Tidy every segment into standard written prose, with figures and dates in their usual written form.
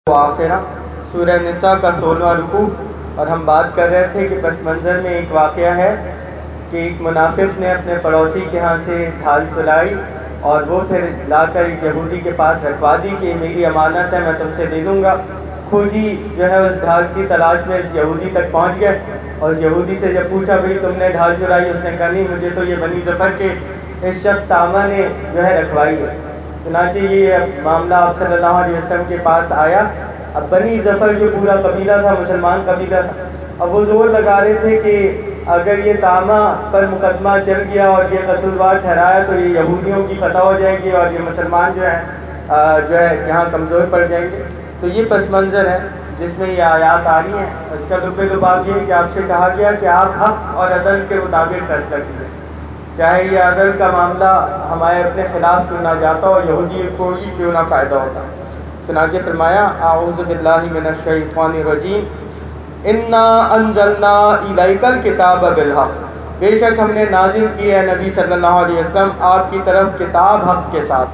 آخرہ سورہ نساء کا 16واں رکوع، اور ہم بات کر رہے تھے کہ پس منظر میں ایک واقعہ ہے کہ ایک منافق نے اپنے پڑوسی کے ہاں سے ڈھال چرائی اور وہ پھر لا کر ایک یہودی کے پاس رکھوا دی کہ میری امانت ہے، میں تم سے لے لوں گا۔ کھوجی جو ہے اس ڈھال کی تلاش میں اس یہودی تک پہنچ گئے، اور اس یہودی سے جب پوچھا بھئی تم نے ڈھال چرائی، اس نے کہا نہیں، مجھے تو یہ بنی ظفر کے اس شخص طامہ نے جو ہے رکھوائی ہے۔ چنانچہ یہ معاملہ آپ صلی اللہ علیہ وسلم کے پاس آیا۔ اب بنی ظفر جو پورا قبیلہ تھا، مسلمان قبیلہ تھا، اب وہ زور لگا رہے تھے کہ اگر یہ طامہ پر مقدمہ چل گیا اور یہ قصوروار ٹھہرایا تو یہ یہودیوں کی فتح ہو جائے گی اور یہ مسلمان جو ہے یہاں کمزور پڑ جائیں گے۔ تو یہ پس منظر ہے جس میں یہ آیات آ رہی ہیں۔ اس کا لب لباب یہ ہے کہ آپ سے کہا گیا کہ آپ حق اور عدل کے مطابق فیصلہ کیجیے، چاہے یہ عدل کا معاملہ ہمارے اپنے خلاف کیوں نہ جاتا اور یہودی کو ہی کیوں نہ فائدہ ہوتا۔ چنانچہ فرمایا اعوذ باللہ من الشیطان الرجیم، انا انزلنا الیک الکتاب بالحق، بے شک ہم نے نازل کی ہے نبی صلی اللہ علیہ وسلم آپ کی طرف کتاب حق کے ساتھ۔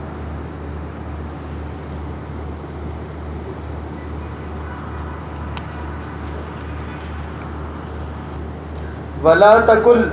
ولا تکل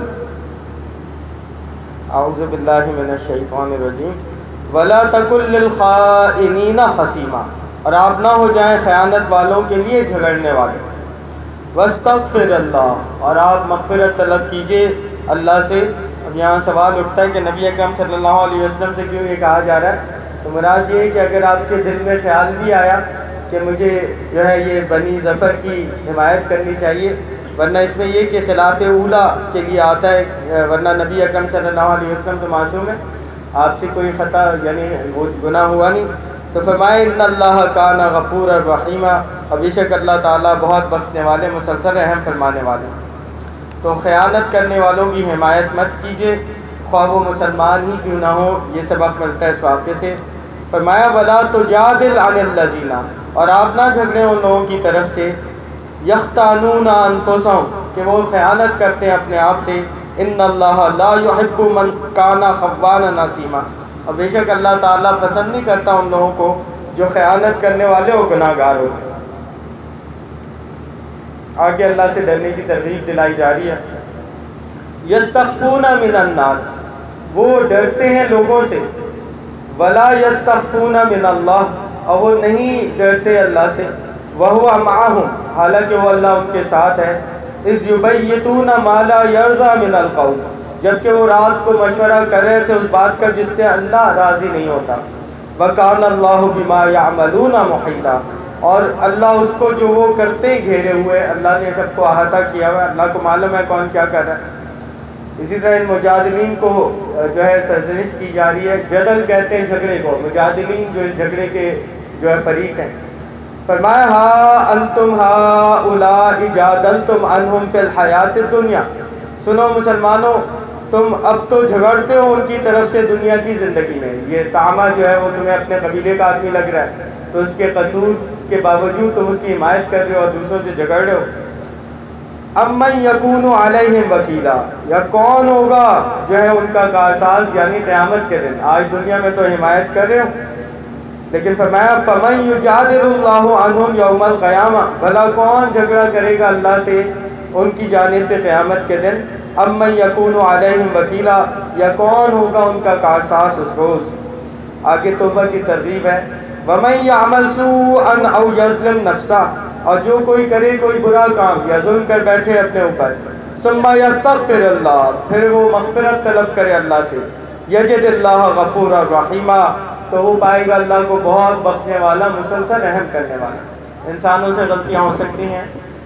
اعوذ باللہ من الشیطان الرجیم ولا تکل للخائنین خصیما، اور آپ نہ ہو جائیں خیانت والوں کے لیے جھگڑنے والے۔ واستغفر اللہ، اور آپ مغفرت طلب کیجئے اللہ سے۔ اب یہاں سوال اٹھتا ہے کہ نبی اکرم صلی اللہ علیہ وسلم سے کیوں یہ کہا جا رہا ہے؟ تو مراد یہ ہے کہ اگر آپ کے دل میں خیال بھی آیا کہ مجھے جو ہے یہ بنی ظفر کی حمایت کرنی چاہیے، ورنہ اس میں یہ کہ خلاف اولا کے لیے آتا ہے، ورنہ نبی اکرم صلی اللہ علیہ وسلم تو معصوم ہے، آپ سے کوئی خطا یعنی وہ گناہ ہوا نہیں۔ تو فرمائے ان اللہ کان غفور الرحیم، اور بے شک اللہ تعالیٰ بہت بخشنے والے مسلسل رحم فرمانے والے۔ تو خیانت کرنے والوں کی حمایت مت کیجیے، خواہ وہ مسلمان ہی کیوں نہ ہو۔ یہ سبق ملتا ہے اس واقعے سے۔ فرمایا ولا تجادل عن الذین، اور آپ نہ جھگڑیں ان لوگوں کی طرف سے یختانون انفسہم، کہ وہ خیانت کرتے ہیں اپنے آپ سے۔ ان اللہ لا یحب من کان خوانا نصیما، اور بے شک اللہ تعالیٰ پسند نہیں کرتا ان لوگوں کو جو خیانت کرنے والے اور گناہ گار ہو۔ آگے اللہ سے ڈرنے کی ترغیب دلائی جا رہی ہے۔ یستخفون من الناس، وہ ڈرتے ہیں لوگوں سے۔ ولا یستخفون من اللہ، اور وہ نہیں ڈرتے اللہ سے۔ وہو معہم، حالانکہ وہ اللہ ان کے ساتھ ہے۔ اذ یبیتون ما لا یرضی من القول، جبکہ وہ رات کو مشورہ کر رہے تھے اس بات کا جس سے اللہ راضی نہیں ہوتا۔ وَكَانَ اللَّهُ بِمَا يَعْمَلُونَ مُحِيطًا، اور اللہ اس کو جو وہ کرتے گھیرے ہوئے، اللہ نے سب کو احاطہ کیا ہوا ہے، اللہ کو معلوم ہے کون کیا کر رہا ہے۔ اسی طرح ان مجادلین کو جو ہے سرزنش کی جا رہی ہے۔ جدل کہتے ہیں جھگڑے کو، مجادلین جو اس جھگڑے کے جو ہے فریق ہیں۔ فرمایا ہا انتم ہؤلاء جادلتم عنہم فی الحیات الدنیا، سنو مسلمانوں، تم اب تو جھگڑتے ہو ان کی طرف سے دنیا کی زندگی میں۔ یہ طامہ جو ہے وہ تمہیں اپنے قبیلے کا آدمی لگ رہا ہے، تو اس کے قصور کے باوجود تم اس کی حمایت کر رہے ہو اور دوسروں سے جھگڑ رہے ہو۔ امن یکون علیہم وکیلا، یا کون ہوگا جو ہے ان کا کارساز یعنی قیامت کے دن۔ آج دنیا میں تو حمایت کر رہے ہو، لیکن فرمایا فمن یجادل اللہ عنہم یوم القیامہ، بھلا کون جھگڑا کرے گا اللہ سے ان کی جانب سے قیامت کے دن۔ امن یکون علیہم وکیلا، یا کون ہوگا ان کا کارساز اس روز۔ آگے توبہ کی ترغیب ہے۔ ومن یعمل سوءا او یظلم نفسہ، اور جو کوئی کرے کوئی برا کام یا ظلم کر بیٹھے اپنے اوپر، ثم یستغفر اللہ، پھر وہ مغفرت طلب کرے اللہ سے، یجد اللہ غفورا رحیما، تو وہ پائے گا اللہ کو بہت بخشنے والا، مسلسل رحم کرنے والا۔ انسانوں سے غلطیاں ہو سکتی ہیں،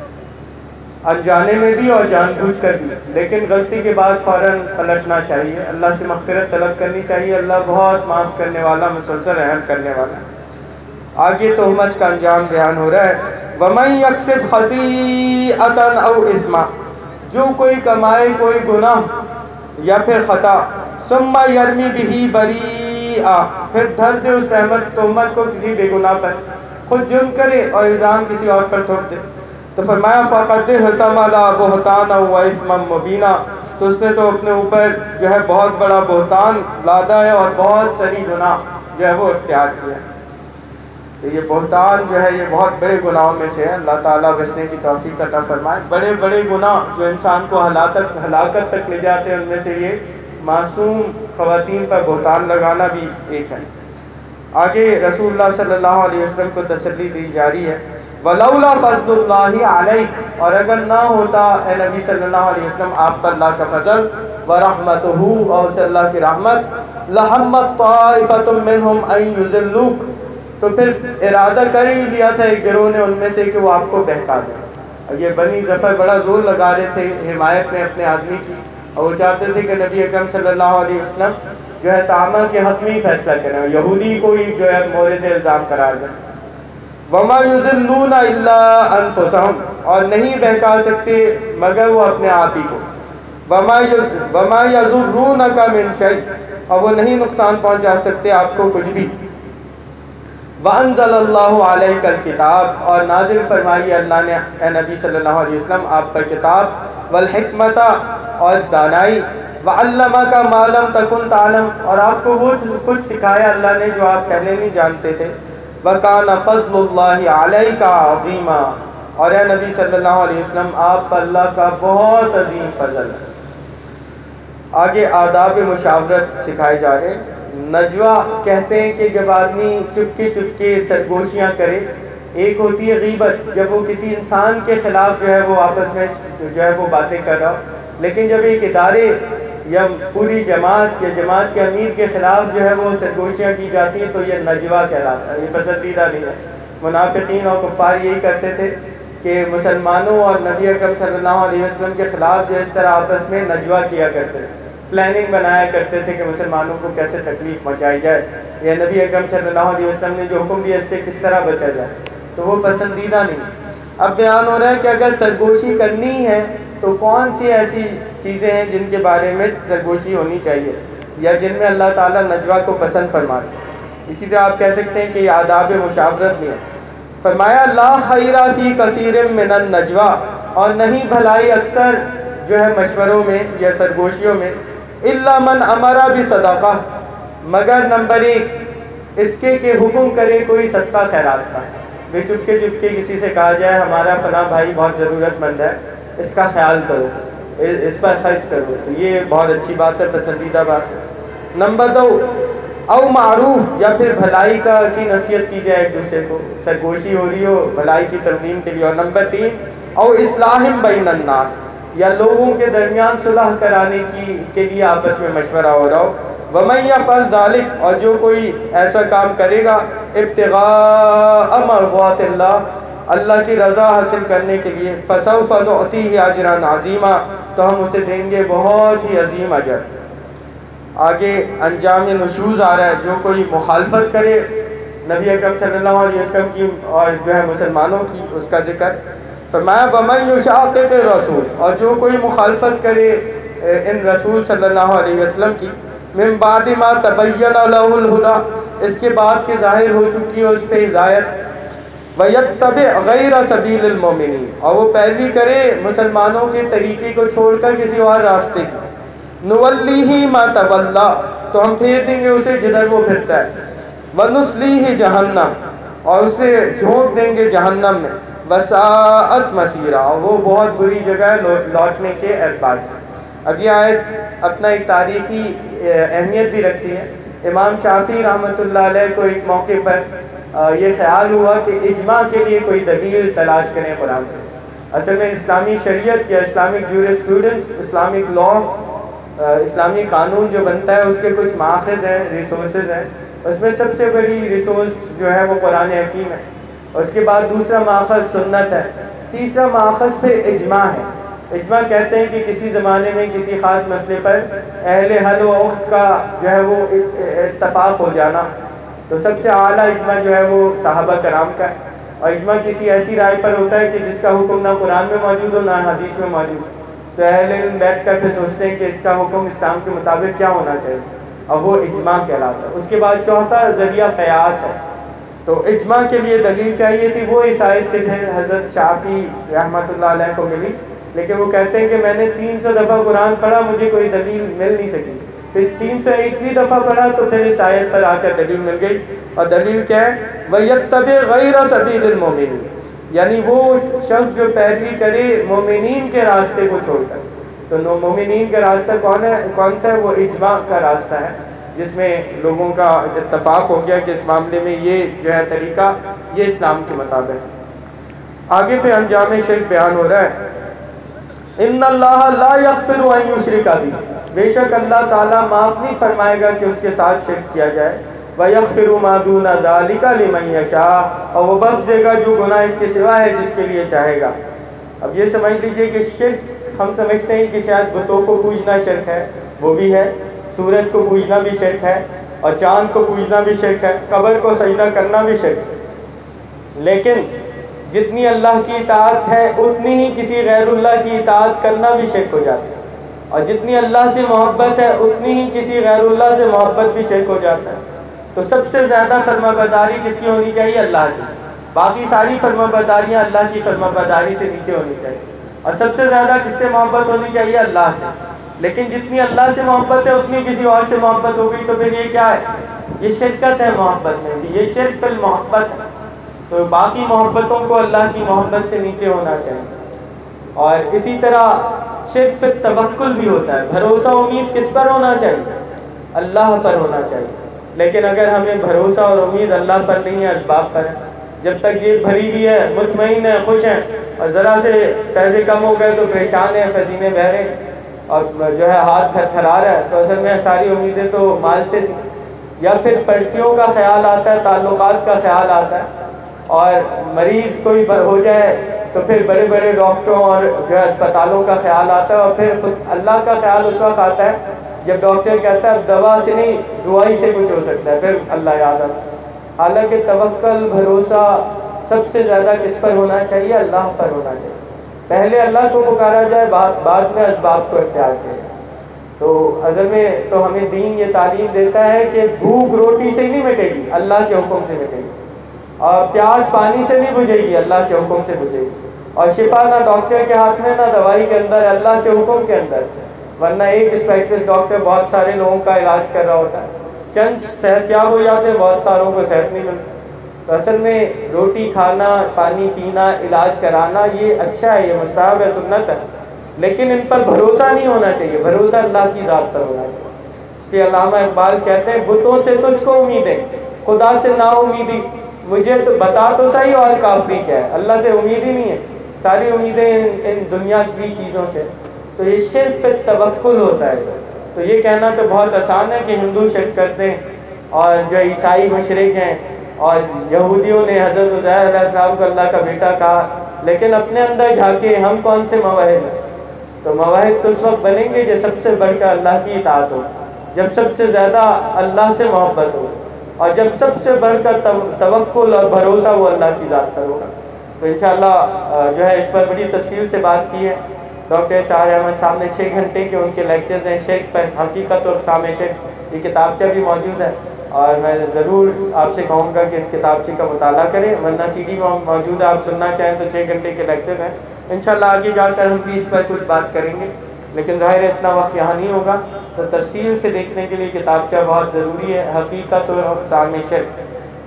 انجانے میں بھی اور جان بوجھ کر بھی، لیکن غلطی کے بعد فوراً پلٹنا چاہیے، اللہ سے مغفرت طلب کرنی چاہیے۔ اللہ بہت معاف کرنے والا، مسلسل رحم کرنے والا۔ آگے تہمت کا انجام بیان ہو رہا ہے۔ وَمَن يَكْسِبْ خَطِيئَةً أَوْ إِثْمًا، جو کوئی کمائے کوئی گناہ یا پھر خطا، ثُمَّ يَرْمِ بِهِ بَرِيئًا، پھر دھر دے اس تہمت کو کسی بے گناہ پر، خود جرم کرے اور الزام کسی اور پر تھوپ دے، تو فرمایا فَقَدِ احْتَمَلَ بُهْتَانًا وَإِثْمًا مُبِينًا، تو اس نے تو اپنے اوپر جو ہے بہت بڑا بہتان لادا ہے اور بہت سری گناہ جو ہے وہ اختیار کیا ہے۔ تو یہ بہتان جو ہے یہ بہت بڑے گناہوں میں سے ہے. اللہ تعالیٰ بچنے کی توفیق عطا فرمائے. بڑے بڑے گناہ جو انسان کو ہلاکت تک لے جاتے ہیں ان میں سے یہ معصوم خواتین پر بہتان لگانا بھی ایک ہے. آگے رسول اللہ صلی اللہ علیہ وسلم کو تسلی دی جا رہی ہے وَلَوْلَا فَضْلُ اللَّهِ عَلَيْكَ، اور اگر نہ ہوتا اے نبی صلی اللہ علیہ وسلم آپ پر اللہ کا فضل وَرَحْمَتُهُ، اور اسے اللہ کی رحمت، لَحَمَّتْ طَائِفَةٌ مِّنْهُمْ أَن يُضِلُّوكَ، تو پھر ارادہ کر ہی لیا تھا ایک گروہ نے ان میں سے کہ وہ آپ کو بہکا دیں. اور یہ بنی ظفر بڑا زور لگا رہے تھے حمایت میں اپنے آدمی کی، اور وہ چاہتے تھے کہ نبی اکرم صلی اللہ علیہ وسلم جو ہے تعامہ کے حق میں ہی فیصلہ کریں، یہودی کو ہی جو ہے مورد الزام قرار دیں. وَمَا يُضِلُّونَ إِلَّا أَنفُسَهُمْ، اور نہیں بہکا سکتے مگر وہ اپنے آپ ہی کو. وَمَا يَضُرُّونَكَ مِنْ شَيْءٍ، اور وہ نہیں نقصان پہنچا سکتے آپ کو کچھ بھی. وَأَنزَلَ اللَّهُ عَلَيْكَ الْكِتَابَ، اور نازل فرمائی اللہ نے اے نبی صلی اللہ علیہ وسلم آپ پر کتاب، وَالْحِکْمَةَ، اور دانائی، وَعَلَّمَكَ مَا لَمْ تَكُنْ تَعْلَمْ، اور آپ کو وہ کچھ سکھایا اللہ نے جو آپ پہلے نہیں جانتے تھے. وَكَانَ فَضْلُ اللَّهِ عَلَيْكَ عَظِيمًا، اور اے نبی صلی اللہ علیہ وسلم آپ پر اللہ کا بہت عظیم فضل ہے. آگے آداب مشاورت سکھائے جا رہے. نجوہ کہتے ہیں کہ جب آدمی چپ کے سرگوشیاں کرے. ایک ہوتی ہے غیبت، جب وہ کسی انسان کے خلاف جو ہے وہ آپس میں جو ہے وہ باتیں کر رہا ہو. لیکن جب ایک ادارے یا پوری جماعت یا جماعت کے امیر کے خلاف جو ہے وہ سرگوشیاں کی جاتی ہیں تو یہ نجوہ کہلاتا ہے، یہ پسندیدہ نہیں ہے. منافقین اور کفار یہی کرتے تھے کہ مسلمانوں اور نبی اکرم صلی اللہ علیہ وسلم کے خلاف جو اس طرح آپس میں نجوہ کیا کرتے تھے، پلاننگ بنایا کرتے تھے کہ مسلمانوں کو کیسے تکلیف پہنچائی جائے، یا نبی اکرم صلی اللہ علیہ وسلم نے جو حکم دیا اس سے کس طرح بچا جائے. تو وہ پسندیدہ نہیں. اب بیان ہو رہا ہے کہ اگر سرگوشی کرنی ہے تو کون سی ایسی چیزیں ہیں جن کے بارے میں سرگوشی ہونی چاہیے یا جن میں اللہ تعالیٰ نجوہ کو پسند فرماتے. اسی طرح آپ کہہ سکتے ہیں کہ یہ آداب مشاورت بھی ہے. فرمایا لا خیر فی کثیر من النجوہ، اور نہیں بھلائی اکثر جو ہے مشوروں میں یا سرگوشیوں میں، الا من امر بصدقہ، مگر نمبر ایک اس کے کہ حکم کرے کوئی صدقہ خیرات کا. بے چپ کے کسی سے کہا جائے ہمارا فلاں بھائی بہت ضرورت مند ہے، اس کا خیال کرو، اس پر خرچ کرو، تو یہ بہت اچھی بات ہے، پسندیدہ بات ہے. نمبر دو او معروف، یا پھر بھلائی کی نصیحت کی جائے ایک دوسرے کو، سرگوشی ہو رہی ہو بھلائی کی تلقین کے لیے. اور نمبر تین او اصلاح بین الناس، یا لوگوں کے درمیان صلح کرانے کے لیے آپس میں مشورہ ہو رہا ہو. وَمَن يَفْعَلْ ذَلِكَ، اور جو کوئی ایسا کام کرے گا ابتغاء مرضات اللہ، اللہ کی رضا حاصل کرنے کے لیے، فَسَوْفَ نُعْطِيهِ أَجْرًا عَظِيمًا، تو ہم اسے دیں گے بہت ہی عظیم اجر. آگے انجام نشوز آ رہا ہے. جو کوئی مخالفت کرے نبی اکرم صلی اللہ علیہ وسلم کی اور جو ہے مسلمانوں کی، اس کا ذکر فرمایا وَمَن يُشَاقِقِ الرَّسُولَ، اور جو کوئی مخالفت کرے ان رسول صلی اللہ علیہ وسلم کی، من بعد ما تبین له الہدی، اس کے بعد کہ ظاہر ہو چکی ہے اس پہ ہدایت، وَيَتَّبِعْ غَيْرَ سَبِيلِ الْمُؤْمِنِينَ، اور وہ پیروی کرے مسلمانوں کے طریقے کو چھوڑ کر کسی اور راستے کی، نُوَلِّهِ مَا تَوَلَّى، تو ہم پھیر دیں گے اسے جدھر وہ پھرتا ہے، وَنُصْلِيهِ جَهَنَّمَ، اور اسے جھونک دیں گے جہنم میں، وَسَاءَتْ مَصِيرًا، اور وہ بہت بری جگہ ہے لوٹنے کے اعتبار سے. اب یہ آیت اپنا ایک تاریخی اہمیت بھی رکھتی ہے. امام شافعی رحمۃ اللہ علیہ کو ایک موقع پر یہ خیال ہوا کہ اجماع کے لیے کوئی دلیل تلاش کریں قرآن سے. اصل میں اسلامی شریعت یا اسلامک جورسپروڈنس، اسلامک لا، اسلامی قانون جو بنتا ہے اس کے کچھ ماخذ ہیں، ریسورسز ہیں. اس میں سب سے بڑی ریسورس جو ہے وہ قرآن حکیم ہے. اس کے بعد دوسرا ماخذ سنت ہے. تیسرا ماخذ پہ اجماع ہے. اجماع کہتے ہیں کہ کسی زمانے میں کسی خاص مسئلے پر اہل حل و عقد کا جو ہے وہ اتفاق ہو جانا. تو سب سے اعلیٰ اجماع جو ہے وہ صحابہ کرام کا ہے. اور اجماع کسی ایسی رائے پر ہوتا ہے کہ جس کا حکم نہ قرآن میں موجود ہو نہ حدیث میں موجود. تو اہل علم بیٹھ کر پھر سوچتے ہیں کہ اس کا حکم اسلام کے مطابق کیا ہونا چاہیے، اور وہ اجماع کہلاتا ہے. اس کے بعد چوتھا ذریعہ قیاس ہے. تو اجماع کے لیے دلیل چاہیے تھی، وہ اس آیت سے پھر حضرت شافعی رحمۃ اللہ علیہ کو ملی. لیکن وہ کہتے ہیں کہ میں نے 300 دفعہ قرآن پڑھا، مجھے کوئی دلیل مل نہیں سکی. پھر 301ویں دفعہ پڑھا تو پھر اس آیت پر آ کر دلیل مل گئی. اور دلیل کیا ہے؟ وَيَتَّبِعْ غَيْرَ سَبِيلِ الْمُؤْمِنِينَ، یعنی وہ شخص جو پیروی کرے مومنین کے راستے کو چھوڑ کر. تو مومنین کا راستہ کون سا ہے؟ وہ اجماع کا راستہ ہے، جس میں لوگوں کا اتفاق ہو گیا کہ اس معاملے میں یہ جو ہے طریقہ یہ اسلام کے مطابق ہے. آگے پھر انجام شرک بیان ہو رہا ہے. ان اللہ لا یغفر ان یشرک بہ، بے شک اللہ تعالیٰ معاف نہیں فرمائے گا کہ اس کے ساتھ شرک کیا جائے. وَيَغْفِرُ مَا دُونَ ذَلِكَ لِمَن يَشَاءُ، اور وہ بخش دے گا جو گناہ اس کے سوا ہے جس کے لیے چاہے گا. اب یہ سمجھ لیجئے کہ شرک ہم سمجھتے ہیں کہ شاید بتوں کو پوجنا شرک ہے، وہ بھی ہے. سورج کو پوجنا بھی شرک ہے، اور چاند کو پوجنا بھی شرک ہے، قبر کو سجدہ کرنا بھی شرک ہے. لیکن جتنی اللہ کی اطاعت ہے اتنی ہی کسی غیر اللہ کی اطاعت کرنا بھی شرک ہو جاتا ہے، اور جتنی اللہ سے محبت ہے اتنی ہی کسی غیر اللہ سے محبت بھی شرک ہو جاتا ہے. تو سب سے زیادہ فرما برداری کس کی ہونی چاہیے؟ اللہ کی. باقی ساری فرما برداریاں اللہ کی فرما برداری سے نیچے ہونی چاہیے. اور سب سے زیادہ کس سے محبت ہونی چاہیے؟ اللہ سے. لیکن جتنی اللہ سے محبت ہے اتنی کسی اور سے محبت ہو گئی تو پھر یہ کیا ہے؟ یہ شرکت ہے محبت میں بھی، یہ شرک فی المحبت ہے. تو باقی محبتوں کو اللہ کی محبت سے نیچے ہونا چاہیے. اور اسی طرح شرک فی التوکل بھی ہوتا ہے. بھروسہ امید کس پر ہونا چاہیے؟ اللہ پر ہونا چاہیے. لیکن اگر ہمیں بھروسہ اور امید اللہ پر نہیں ہے، اسباب پر ہے. جب تک جیب بھری بھی ہے، مطمئن ہے، خوش ہیں، اور ذرا سے پیسے کم ہو گئے تو پریشان ہیں، پسینے بہہ رہے ہیں، اور جو ہے ہاتھ تھر تھرا رہا ہے، تو اصل میں ساری امیدیں تو مال سے تھیں. یا پھر پرچیوں کا خیال آتا ہے، تعلقات کا خیال آتا ہے، اور مریض کوئی ہو جائے تو پھر بڑے بڑے ڈاکٹروں اور جو ہے اسپتالوں کا خیال آتا ہے. اور پھر خود اللہ کا خیال اس وقت آتا ہے جب ڈاکٹر کہتا ہے اب دوا سے نہیں دعائی سے کچھ ہو سکتا ہے، پھر اللہ یاد آتا ہے. حالانکہ توکل، بھروسہ سب سے زیادہ کس پر ہونا چاہیے؟ اللہ پر ہونا چاہیے. پہلے اللہ کو پکارا جائے، بعد میں اسباب کو اختیار کیا جائے. تو اصل میں تو ہمیں دین یہ تعلیم دیتا ہے کہ بھوک روٹی سے ہی نہیں مٹے گی، اللہ کے حکم سے مٹے گی. اور پیاس پانی سے نہیں بجھے گی، اللہ کے حکم سے بجھے گی. اور شفا نہ ڈاکٹر کے ہاتھ میں، نہ دوائی کے اندر، اللہ کے حکم کے اندر. ورنہ ایک اسپیشلسٹ ڈاکٹر بہت سارے لوگوں کا علاج کر رہا ہوتا ہے، چند صحت یاب ہو جاتے ہیں، بہت ساروں کو صحت نہیں ملتی. تو اصل میں روٹی کھانا، پانی پینا، علاج کرانا یہ اچھا ہے، یہ مستحب ہے، سنت ہے. لیکن ان پر بھروسہ نہیں ہونا چاہیے، بھروسہ اللہ کی ذات پر ہونا چاہیے. اس لیے علامہ اقبال کہتے ہیں بتوں سے تجھ کو امیدیں، خدا سے نا امیدی. مجھے تو بتا تو صحیح اور کافری کیا ہے. اللہ سے امید ہی نہیں ہے، ساری امیدیں ان دنیا کی چیزوں سے. تو یہ شرک فی التوکل ہوتا ہے. تو یہ کہنا تو بہت آسان ہے کہ ہندو شرک کرتے ہیں اور جو عیسائی مشرک ہیں، اور یہودیوں نے حضرت عزیر علیہ السلام کو اللہ کا بیٹا کہا. لیکن اپنے اندر جھانکے ہم کون سے موحد ہیں؟ تو موحد تو اس وقت بنیں گے جو سب سے بڑھ کر اللہ کی اطاعت ہو، جب سب سے زیادہ اللہ سے محبت ہو، اور جب سب سے بڑھ کر توکل اور بھروسہ وہ اللہ کی ذات پر ہوگا. تو انشاءاللہ جو ہے اس پر بڑی تفصیل سے بات کی ہے. ڈاکٹر شاہ احمد صاحب نے 6 گھنٹے کے ان کے لیکچرز ہیں شرک پر، حقیقت اور اقسام شرک. یہ کتابچہ بھی موجود ہے، اور میں ضرور آپ سے کہوں گا کہ اس کتابچے کا مطالعہ کریں. ورنہ CD میں موجود ہے، آپ سننا چاہیں تو 6 گھنٹے کے لیکچرز ہیں. انشاءاللہ آگے جا کر ہم بھی اس پر کچھ بات کریں گے، لیکن ظاہر ہے اتنا وقت یہاں نہیں ہوگا. تو تفصیل سے دیکھنے کے لیے کتابچہ بہت ضروری ہے، حقیقت اور اقسام شرک.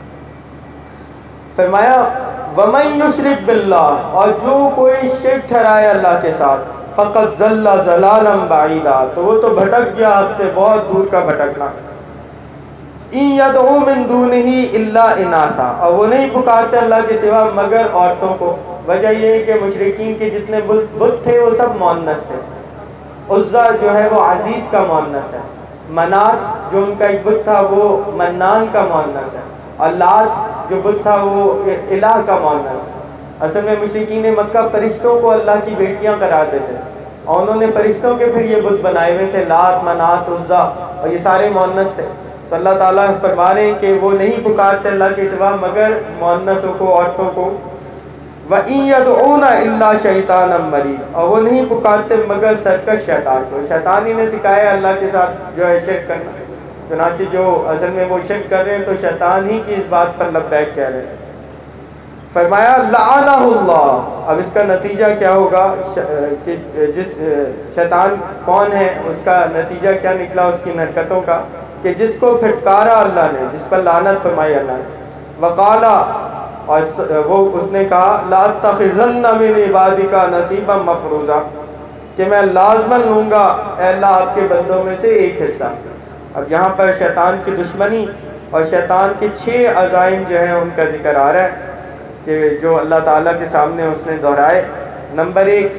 فرمایا وَمَن يُشْرِكْ بِاللَّهِ، اور جو کوئی شرک ٹھہرائے اللہ کے ساتھ، فَقَدْ ضَلَّ ضَلَالًا بَعِيدًا، تو وہ تو بھٹک گیا حق سے بہت دور کا بھٹکنا. إِن يَدْعُو مِن دُونِهِ إِلَّا إِنَاثًا، اور وہ نہیں پکارتے اللہ کے سوا مگر عورتوں کو. وجہ یہ ہے کہ مشرکین کے جتنے بت تھے وہ سب مؤنث تھے. عزا جو ہے وہ عزیز کا مؤنث ہے، منات جو ان کا ایک بت تھا وہ منان کا مؤنث ہے، اور لات جو بت تھا وہ الہ کا مؤنث ہے. اصل میں مشرکین مکہ فرشتوں کو اللہ کی بیٹیاں قرار دیتے تھے، اور انہوں نے فرشتوں کے پھر یہ بت بنائے ہوئے تھے، لات، منات، عزا، اور یہ سارے مؤنث تھے. تو اللہ تعالیٰ فرما رہے ہیں کہ وہ نہیں پکارتے اللہ کے سوا مگر مؤنثوں کو، عورتوں کو. وَإِن يَدْعُونَ إِلَّا شَيْطَانًا مَرِيدًا، اور وہ نہیں پکارتے مگر سرکش شیطان کو. شیطان ہی نے سکھایا اللہ کے ساتھ جو ہے شرک کرنا. چنانچہ جو اصل میں وہ شرک کر رہے ہیں تو شیطان ہی کی اس بات پر لبیک کہہ رہے ہیں. فرمایا لعنہ اللہ. اب اس کا نتیجہ کیا ہوگا کہ جس شیطان کون ہے اس کا نتیجہ کیا نکلا اس کی حرکتوں کا, کہ جس کو پھٹکارا اللہ نے, جس پر لعنت فرمائی اللہ نے. وقالا, اور وہ اس نے کہا لا تخذن من عبادک نصیبا مفروضا, کہ میں لازماً لوں گا اے اللہ آپ کے بندوں میں سے ایک حصہ. اب یہاں پر شیطان کی دشمنی اور شیطان کے 6 عزائم جو ہیں ان کا ذکر آ رہا ہے کہ جو اللہ تعالیٰ کے سامنے اس نے دہرائے. نمبر 1,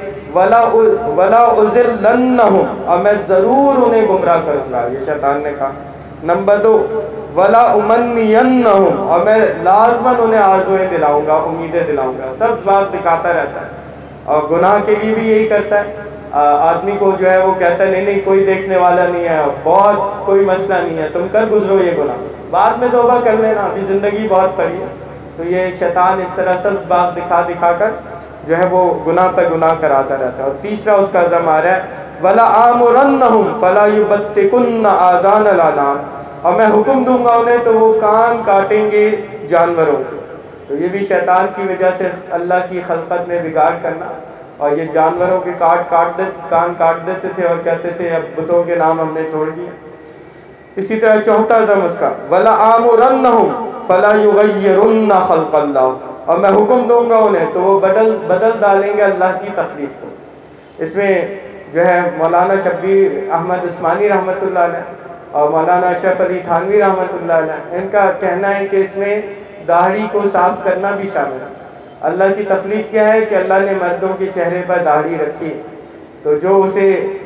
وَلَا أُضِلَّنَّهُمْ, اور میں ضرور انہیں گمراہ کروں گا, یہ شیطان نے کہا. نمبر 2, وَلَا أُمَنِّيَنَّهُمْ, اور میں لازماً انہیں آرزوئیں دلاؤں گا, امیدیں دلاؤں گا. سب بات دکھاتا رہتا ہے اور گناہ کے لیے بھی یہی کرتا ہے. آدمی کو جو ہے وہ کہتا ہے نہیں کوئی دیکھنے والا نہیں ہے, بہت کوئی مسئلہ نہیں ہے, تم کر گزرو یہ گناہ, بعد میں توبہ کر لینا, ابھی زندگی بہت پڑی ہے. تو یہ شیطان اس طرح سب بات دکھا دکھا کر جو ہے وہ گناہ پہ گناہ کراتا رہتا ہے. اور تیسرا اس کا عزم آ رہا ہے وَلَآمُرَنَّهُمْ فَلَا يُبَتِّكُنَّ آذَانَ الْأَنْعَامِ, اور میں حکم دوں گا انہیں تو وہ کان کاٹیں گے جانوروں کے. تو یہ بھی شیطان کی وجہ سے اللہ کی خلقت میں بگاڑ کرنا, اور یہ جانوروں کے کان کاٹ دیتے تھے اور کہتے تھے اب بتوں کے نام ہم نے چھوڑ دیے. اسی طرح چوتھا عزم اس کا وَلَآمُرَنَّهُمْ فَلَا يُغَيِّرُنَّ خَلْقَ اللَّهِ, اور میں حکم دوں گا انہیں تو وہ بدل ڈالیں گے اللہ کی تخلیق کو. اس میں جو ہے مولانا شبیر احمد عثمانی رحمۃ اللہ علیہ اور مولانا اشرف علی تھانوی رحمۃ اللہ علیہ, ان کا کہنا ہے کہ اس میں داڑھی کو صاف کرنا بھی شامل ہے. اللہ کی تخلیق کیا ہے کہ اللہ نے مردوں کے چہرے پر داڑھی رکھی, تو جو اسے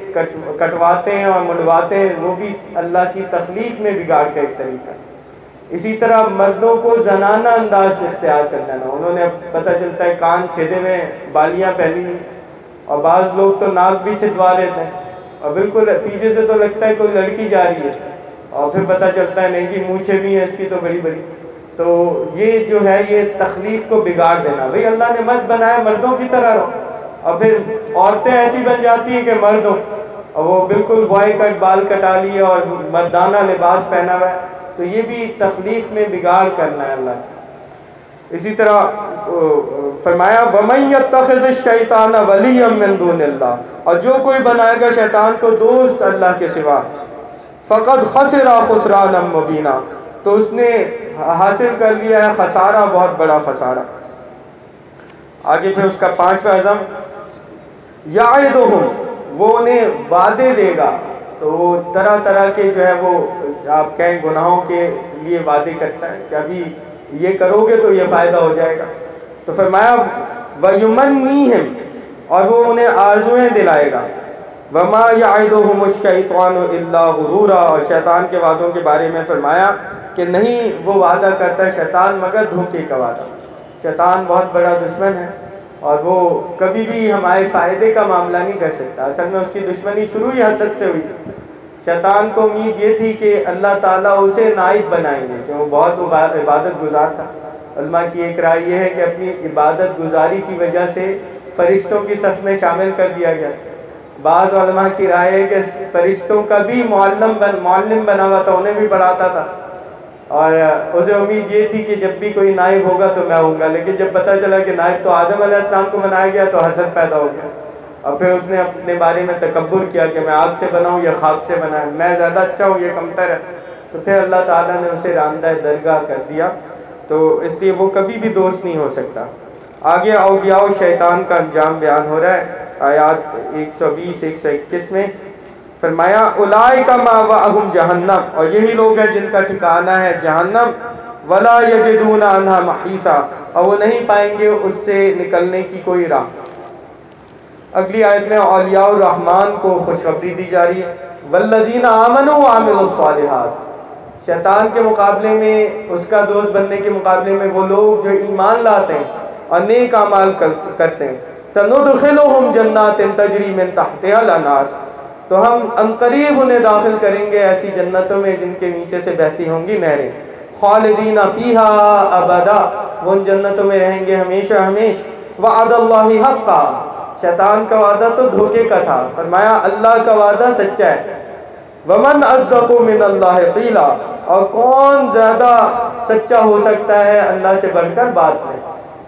کٹواتے ہیں اور منڈواتے ہیں وہ بھی اللہ کی تخلیق میں بگاڑ کا ایک طریقہ ہے. اسی طرح مردوں کو زنانہ انداز اختیار کر لینا, انہوں نے پتہ چلتا ہے کان چھیدے ہوئے, بالیاں پہنی ہوئی, اور بعض لوگ تو ناک بھی چھدوا لیتے ہیں اور بالکل پیچھے سے تو لگتا ہے کوئی لڑکی جا رہی ہے, اور پھر پتہ چلتا ہے نہیں جی مونچھیں بھی ہیں اس کی تو بڑی بڑی. تو یہ جو ہے یہ تخلیق کو بگاڑ دینا. بھئی اللہ نے مرد بنایا مردوں کی طرح رہو, اور پھر عورتیں ایسی بن جاتی ہیں کہ مرد ہو, اور وہ بالکل بوائے کٹ بال کٹا لیے اور مردانہ لباس پہنا ہوا ہے. تو یہ بھی تخلیق میں بگاڑ کرنا ہے اللہ کی. اسی طرح فرمایا وَمَن يَتَّخِذِ الشَّيْطَانَ وَلِيًّا مِّن دُونِ اللَّهِ, اور جو کوئی بنائے گا شیطان کو دوست اللہ کے سوا, فَقَدْ خَسِرَ خُسْرَانًا مُبِينًا, تو اس نے حاصل کر لیا ہے خسارہ, بہت بڑا خسارہ. آگے پھر اس کا 5واں عزم یعدہم, وہ انہیں وعدے دے گا. تو وہ طرح طرح کے جو ہے وہ آپ کہیں گناہوں کے لیے وعدے کرتا ہے کہ ابھی یہ کرو گے تو یہ فائدہ ہو جائے گا. تو فرمایا وَيُمَنِّيهِمْ, اور وہ انہیں آرزوئیں دلائے گا. وَمَا يَعِدُهُمُ الشَّيْطَانُ إِلَّا غُرُورًا, اور شیطان کے وعدوں کے بارے میں فرمایا کہ نہیں وہ وعدہ کرتا ہے شیطان مگر دھوکے کا وعدہ. شیطان بہت بڑا دشمن ہے اور وہ کبھی بھی ہمارے فائدے کا معاملہ نہیں کر سکتا. اصل میں اس کی دشمنی شروع ہی حسد سے ہوئی تھی. شیطان کو امید یہ تھی کہ اللہ تعالیٰ اسے نائب بنائیں گے, کہ وہ بہت عبادت گزار تھا. علماء کی ایک رائے یہ ہے کہ اپنی عبادت گزاری کی وجہ سے فرشتوں کی صف میں شامل کر دیا گیا. بعض علماء کی رائے ہے کہ فرشتوں کا بھی معلم بنا ہوا تھا, انہیں بھی پڑھاتا تھا, اور اسے امید یہ تھی کہ جب بھی کوئی نائب ہوگا تو میں ہوں گا. لیکن جب پتہ چلا کہ نائب تو آدم علیہ السلام کو بنایا گیا تو حسد پیدا ہو گیا, اور پھر اس نے اپنے بارے میں تکبر کیا کہ میں آگ سے بنا ہوں یا خاک سے بنا ہے, میں زیادہ اچھا ہوں یہ کمتر ہے. تو پھر اللہ تعالیٰ نے اسے راندہ درگاہ کر دیا, تو اس لیے وہ کبھی بھی دوست نہیں ہو سکتا. آگے اولیاء و شیطان کا انجام بیان ہو رہا ہے آیات 120-121 میں. فرمایا اولئک مأواہم جہنم, اور یہی لوگ ہیں جن کا ٹھکانہ ہے جہنم. ولا یجدون عنہا محیصا, اور وہ نہیں پائیں گے اس سے نکلنے کی کوئی راہ. اگلی آیت میں اولیاء الرحمن کو خوشخبری دی جا رہی ہے. والذین آمنوا وعملوا الصالحات, شیطان کے مقابلے میں, اس کا دوست بننے کے مقابلے میں وہ لوگ جو ایمان لاتے ہیں اور نیک اعمال کرتے ہیں. سندخلہم جنات تجری من تحتہا الانہار, تو ہم عنقریب انہیں داخل کریں گے ایسی جنتوں میں جن کے نیچے سے بہتی ہوں گی نہریں. خالدین فیہا ابدا, وہ ان جنتوں میں رہیں گے ہمیشہ ہمیش. وعد اللہ حقا, شیطان کا وعدہ تو دھوکے کا تھا, فرمایا اللہ کا وعدہ سچا ہے. ومن اصدق من اللہ قیلا, اور کون زیادہ سچا ہو سکتا ہے اللہ سے بڑھ کر بات میں.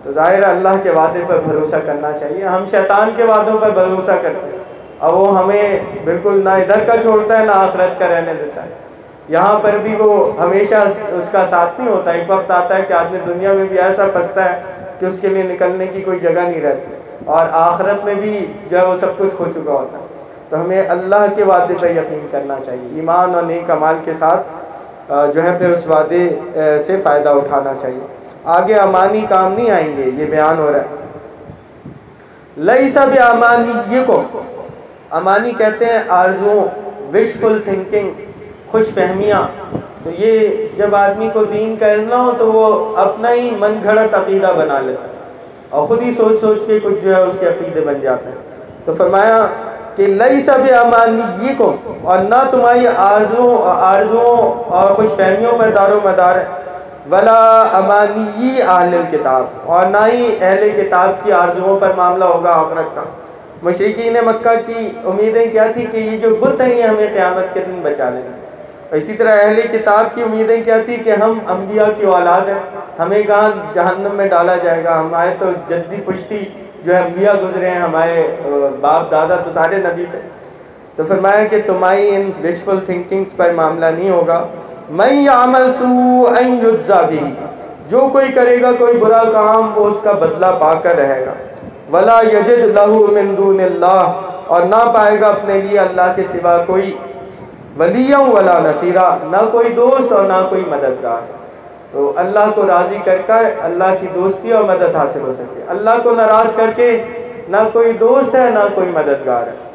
تو ظاہر ہے اللہ کے وعدے پر بھروسہ کرنا چاہیے. ہم شیطان کے وعدوں پر بھروسہ کرتے ہیں اور وہ ہمیں بالکل نہ ادھر کا چھوڑتا ہے نہ آخرت کا رہنے دیتا ہے. یہاں پر بھی وہ ہمیشہ اس کا ساتھ نہیں ہوتا. ایک وقت آتا ہے کہ آدمی دنیا میں بھی ایسا پھنستا ہے کہ اس کے لیے نکلنے کی کوئی جگہ نہیں رہتی, اور آخرت میں بھی جو ہے وہ سب کچھ کھو چکا ہوتا ہے. تو ہمیں اللہ کے وعدے پہ یقین کرنا چاہیے, ایمان اور نیک اعمال کے ساتھ جو ہے پھر اس وعدے سے فائدہ اٹھانا چاہیے. آگے امانی کام نہیں آئیں گے, یہ بیان ہو رہا ہے. لیس بامانیکم, امانی کہتے ہیں آرزوؤں, وشفل تھنکنگ, خوش فہمیاں. تو یہ جب آدمی کو دین کا علم نہ ہو تو وہ اپنا ہی من گھڑت عقیدہ بنا لیتا ہے اور خود ہی سوچ سوچ کے کچھ جو ہے اس کے عقیدے بن جاتے ہیں. تو فرمایا کہ لیس بامانیکم, اور نہ تمہاری آرزوؤں اور خوش فہمیوں پر دار و مدار ہے. ولا امانی اہل الکتاب, اور نہ ہی اہل کتاب کی آرزوؤں پر معاملہ ہوگا آخرت کا. مشرکین مکہ کی امیدیں کیا تھی کہ یہ جو بت ہیں یہ ہمیں قیامت کے دن بچا لیں گے. اسی طرح اہل کتاب کی امیدیں کیا تھی کہ ہم انبیاء کی اولاد ہیں, ہمیں کہاں جہنم میں ڈالا جائے گا, ہمارے تو جدی پشتی جو ہے انبیاء گزرے ہیں, ہمارے باپ دادا تو سارے نبی تھے. تو فرمایا کہ تمہاری ان وشفل تھنکنگز پر معاملہ نہیں ہوگا. من یعمل سوءا یجزا بہ, جو کوئی کرے گا کوئی برا کام وہ اس کا بدلہ پا کر رہے گا. ولا یجد لہ من دون اللہ, اور نہ پائے گا اپنے لیے اللہ کے سوا کوئی ولیہ ولا نصیرہ, نہ کوئی دوست اور نہ کوئی مددگار. تو اللہ کو راضی کر کر اللہ کی دوستی اور مدد حاصل ہو سکتی ہے. اللہ کو ناراض کر کے نہ کوئی دوست ہے نہ کوئی مددگار ہے.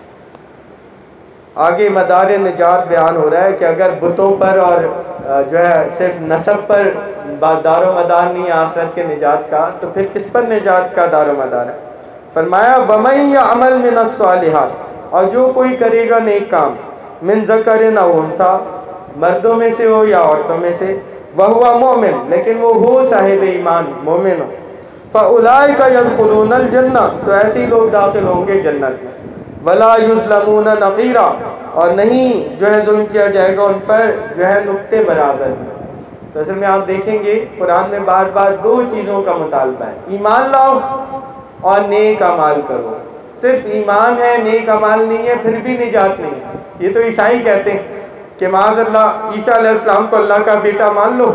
آگے مدار نجات بیان ہو رہا ہے کہ اگر بتوں پر اور جو ہے صرف نسب پر دار و مدار نہیں آخرت کے نجات کا, تو پھر کس پر نجات کا دار و مدار ہے؟ فرمایا وَمَن يَعْمَلْ مِنَ الصَّالِحَاتِ, اور جو کوئی کرے گا نیک کام, من ذکر او انثیٰ, مردوں میں سے ہو یا عورتوں میں سے, وَهُوَ مُؤْمِن, لیکن وہ ہو صاحب ایمان مومن ہو, فَأُولَٰئِكَ يَدْخُلُونَ الْجَنَّةَ, تو ایسے ہی لوگ داخل ہوں گے جنت میں. وَلَا يُظْلَمُونَ نَقِيرًا, اور نہیں جو ہے ظلم کیا جائے گا ان پر جو ہے نقطے برابر. تو اصل میں آپ دیکھیں گے قرآن میں بار بار دو چیزوں کا مطالبہ ہے, ایمان لاؤ اور نیک اعمال کرو. صرف ایمان ہے نیک اعمال نہیں ہے پھر بھی نجات نہیں ہے. یہ تو عیسائی کہتے ہیں کہ معاذ اللہ عیسیٰ علیہ السلام کو اللہ کا بیٹا مان لو,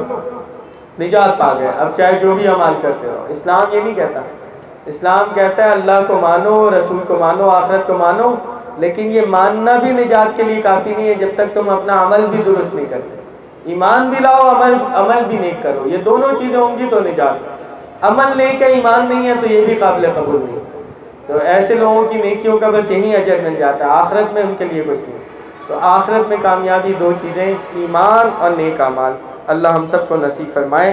نجات پا گئے, اب چاہے جو بھی اعمال کرتے رہو. اسلام یہ نہیں کہتا. اسلام کہتا ہے اللہ کو مانو, رسول کو مانو, آخرت کو مانو, لیکن یہ ماننا بھی نجات کے لیے کافی نہیں ہے جب تک تم اپنا عمل بھی درست نہیں کرتے. ایمان بھی لاؤ, عمل بھی نیک کرو, یہ دونوں چیزیں ہوں گی تو نجات. عمل نیک ہے ایمان نہیں ہے تو یہ بھی قابل قبول نہیں. تو ایسے لوگوں کی نیکیوں کا بس یہی اجر مل جاتا ہے, آخرت میں ان کے لیے کچھ نہیں. تو آخرت میں کامیابی دو چیزیں, ایمان اور نیک اعمال. اللہ ہم سب کو نصیب فرمائے.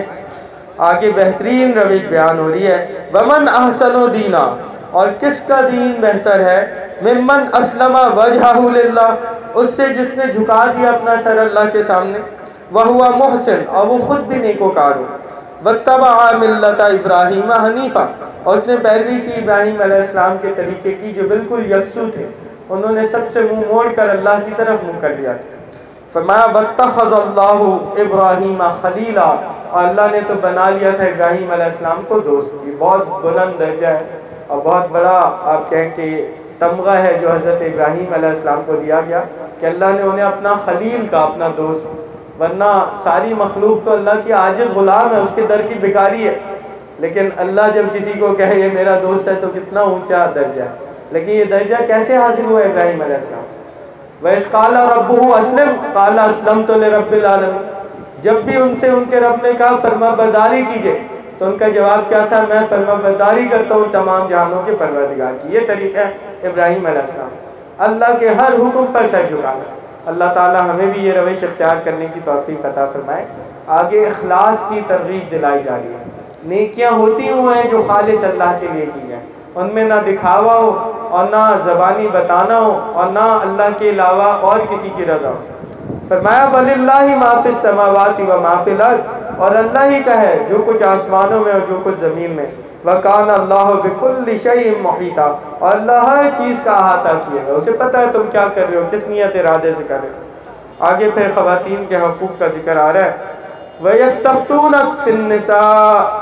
آگے بہترین روش بیان ہو رہی ہے, ومن احسن دینا, اور کس کا دین بہتر ہے, ممن اسلم وجہہ للہ, اس سے جس نے جھکا دیا اپنا سر اللہ کے سامنے, وہوا محسن, اور وہ خود بھی نیکوکار ہو, واتبع ملت ابراہیم حنیفہ, اور اس نے پیروی کی ابراہیم علیہ السلام کے طریقے کی جو بالکل یکسو تھے, انہوں نے سب سے منہ موڑ کر اللہ کی طرف منہ کر لیا تھا. فرمایا واتخذ اللہ ابراہیم خلیلا, اور اللہ نے تو بنا لیا تھا ابراہیم علیہ السلام کو دوست. یہ بہت بلند درجہ ہے اور بہت بڑا آپ کہیں کہ تمغہ ہے جو حضرت ابراہیم علیہ السلام کو دیا گیا کہ اللہ نے انہیں اپنا خلیل کا, اپنا دوست. ورنہ ساری مخلوق تو اللہ کی عاجز غلام ہے, اس کے در کی بھکاری ہے, لیکن اللہ جب کسی کو کہے یہ میرا دوست ہے تو کتنا اونچا درجہ ہے. لیکن یہ درجہ کیسے حاصل ہوا ابراہیم علیہ السلام؟ وَإِذْ قَالَ رَبُّهُ أَسْلِمْ قَالَ أَسْلَمْتُ لِرَبِّ الْعَالَمِينَ, جب بھی ان سے ان کے رب نے کہا فرما برداری کیجئے تو ان کا جواب کیا تھا, میں فرما برداری کرتا ہوں تمام جہانوں کے پروردگار کی. یہ طریقہ ہے ابراہیم علیہ السلام, اللہ کے ہر حکم پر سر جھکانا. اللہ تعالی ہمیں بھی یہ روش اختیار کرنے کی توفیق عطا فرمائے. آگے اخلاص کی ترغیب دلائی جا رہی ہے. نیکیاں ہوتی ہوئے ہیں جو خالص اللہ کے لیے کی جائیں, ان میں نہ دکھاوا ہو اور نہ زبانی بتانا ہو اور نہ اللہ کے علاوہ اور کسی کی رضا ہو. فرمایا وَلِلَّهِ مَا فِي السَّمَاوَاتِ وَمَا فِي الْأَرْضِ, اور اللہ ہی کا ہے جو کچھ آسمانوں میں اور جو کچھ زمین میں. وَكَانَ اللَّهُ بِكُلِّ شَيْءٍ مُحِيطًا, اور اللہ ہر چیز کا احاطہ کیے گا, اسے پتہ ہے تم کیا کر رہے ہو, کس نیت ارادے سے کر رہے ہو. آگے پھر خواتین کے حقوق کا ذکر آ رہا ہے. وَيَسْتَفْتُونَكَ فِي النِّسَاءِ,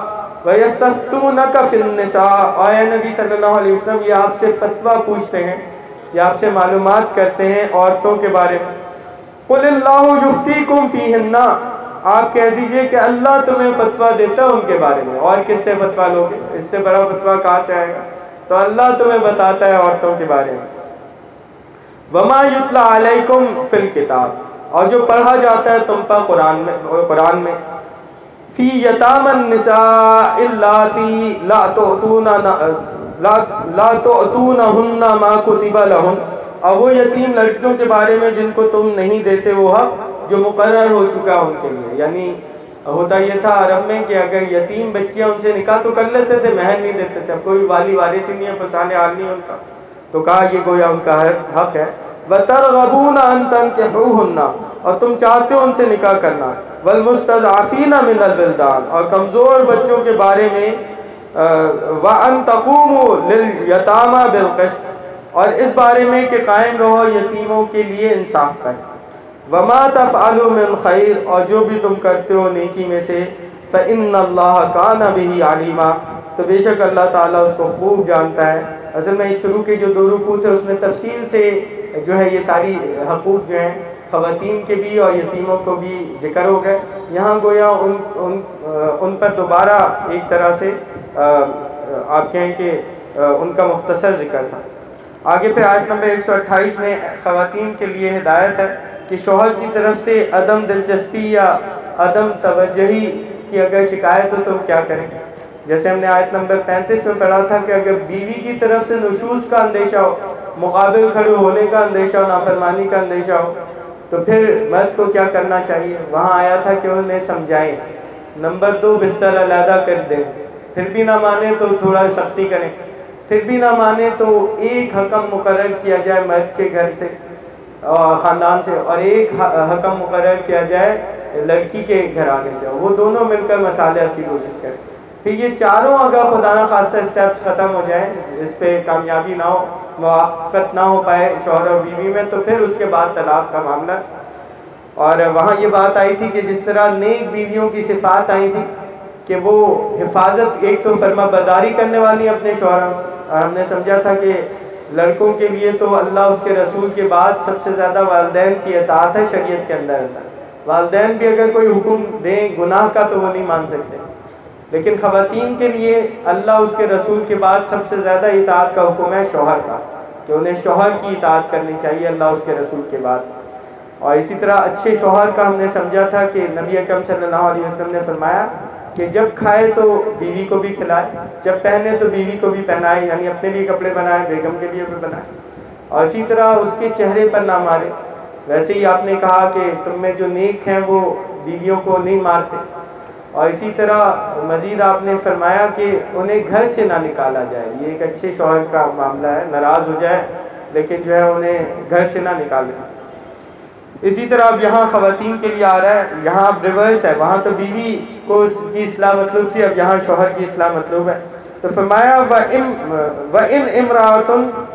وَيَسْتَفْتُونَكَ فِي النِّسَاءِ، اور اے نبی صلی اللہ علیہ وسلم یہ آپ سے فتویٰ پوچھتے ہیں، یہ آپ سے معلومات کرتے ہیں عورتوں کے بارے میں۔ قُلِ اللَّهُ يُفْتِيكُمْ فِيهِنَّ، آپ کہہ دیجئے کہ اللہ تمہیں فتویٰ دیتا ہے ان کے بارے میں، اور کس سے فتویٰ لوگے؟ اس سے بڑا فتویٰ کہاں سے آئے گا؟ تو اللہ تمہیں بتاتا ہے عورتوں کے بارے میں۔ وَمَا يُتْلَى عَلَيْكُمْ فِي الْكِتَابِ، اور جو پڑھا جاتا ہے تم پر قرآن میں، فی یتام النساء اللاتی لا تؤتونہن ما کتب لہن، اور وہ یتیم لڑکیوں کے بارے میں جن کو تم نہیں دیتے وہ حق جو مقرر ہو چکا ان کے لیے۔ یعنی ہوتا یہ تھا عرب میں کہ اگر یتیم بچیاں ان سے نکاح تو کر لیتے تھے، مہر نہیں دیتے تھے، اب کوئی والی وارث ہی نہیں ہے، پہچانے حال نہیں ہے ان کا، تو کہا یہ گویا ان کا حق ہے۔ وَتَرْغَبُونَ أَن تَنكِحُوهُنَّ، اور تم چاہتے ہو ان سے نکاح کرنا۔ وَالْمُسْتَضْعَفِينَ مِنَ الْوِلْدَانِ، اور کمزور بچوں کے بارے میں۔ وَأَن تَقُومُوا لِلْيَتَامَى بِالْقِسْطِ، اور اس بارے میں کہ قائم رہو یتیموں کے لیے انصاف پر۔ وَمَا تَفْعَلُوا مِنْ خَيْرٍ، اور جو بھی تم کرتے ہو نیکی میں سے، فَإِنَّ اللَّهَ كَانَ بِهِ عَلِيمًا، تو بے شک اللہ تعالیٰ اس کو خوب جانتا ہے۔ اصل میں اس شروع کے جو 2 رکوع تھے اس میں تفصیل سے جو ہے یہ ساری حقوق جو ہیں خواتین کے بھی اور یتیموں کو بھی ذکر ہو گئے، یہاں گویا ان پر دوبارہ ایک طرح سے آپ کہیں کہ ان کا مختصر ذکر تھا۔ آگے پھر آیت نمبر 128 میں خواتین کے لیے ہدایت ہے کہ شوہر کی طرف سے عدم دلچسپی یا عدم توجہی کی اگر شکایت ہو تو کیا کریں۔ جیسے ہم نے آیت نمبر 35 میں پڑھا تھا کہ اگر بیوی کی طرف سے نشوز کا اندیشہ ہو، مقابل کھڑے ہونے کا اندیشہ ہو، نافرمانی کا اندیشہ ہو، تو پھر مرد کو کیا کرنا چاہیے؟ وہاں آیا تھا کہ انہیں سمجھائیں۔ نمبر 2، بستر علیحدہ کر دیں، پھر بھی نہ مانے تو تھوڑا سختی کریں، پھر بھی نہ مانے تو ایک حکم مقرر کیا جائے مرد کے گھر سے اور خاندان سے، اور ایک حکم مقرر کیا جائے لڑکی کے گھرانے سے، وہ دونوں مل کر مصالحت کی کوشش کریں۔ پھر یہ چاروں اگر خدا نخواستہ اسٹیپس ختم ہو جائیں، اس پہ کامیابی نہ ہو، موافقت نہ ہو پائے شوہر اور بیوی میں، تو پھر اس کے بعد طلاق کا معاملہ۔ اور وہاں یہ بات آئی تھی کہ جس طرح نیک بیویوں کی صفات آئی تھی کہ وہ حفاظت، ایک تو فرما برداری کرنے والی اپنے شوہروں، اور ہم نے سمجھا تھا کہ لڑکوں کے لیے تو اللہ اس کے رسول کے بعد سب سے زیادہ والدین کی اطاعت ہے شریعت کے اندر۔ والدین بھی اگر کوئی حکم دیں گناہ کا تو وہ نہیں مان سکتے، لیکن خواتین کے لیے اللہ اس کے رسول کے بعد سب سے زیادہ اطاعت کا حکم ہے شوہر کا، کہ انہیں شوہر کی اطاعت کرنی چاہیے اللہ اس کے رسول کے بعد۔ اور اسی طرح اچھے شوہر کا ہم نے سمجھا تھا کہ نبی اکرم صلی اللہ علیہ وسلم نے فرمایا کہ جب کھائے تو بیوی کو بھی کھلائے، جب پہنے تو بیوی کو بھی پہنائے، یعنی اپنے لیے کپڑے بنائے، بیگم کے لیے بھی بنائے، اور اسی طرح اس کے چہرے پر نہ مارے۔ ویسے ہی آپ نے کہا کہ تم میں جو نیک ہیں وہ بیویوں کو نہیں مارتے، اور اسی طرح مزید آپ نے فرمایا کہ انہیں گھر سے نہ نکالا جائے، یہ ایک اچھے شوہر کا معاملہ ہے، ناراض ہو جائے لیکن جو ہے انہیں گھر سے نہ نکالے۔ اسی طرح اب یہاں خواتین کے لیے آ رہا ہے، یہاں اب ریورس ہے، وہاں تو بیوی کو کی اصلاح مطلوب تھی، اب یہاں شوہر کی اصلاح مطلوب ہے۔ تو فرمایا وَإِنْ امْرَأَةٌ،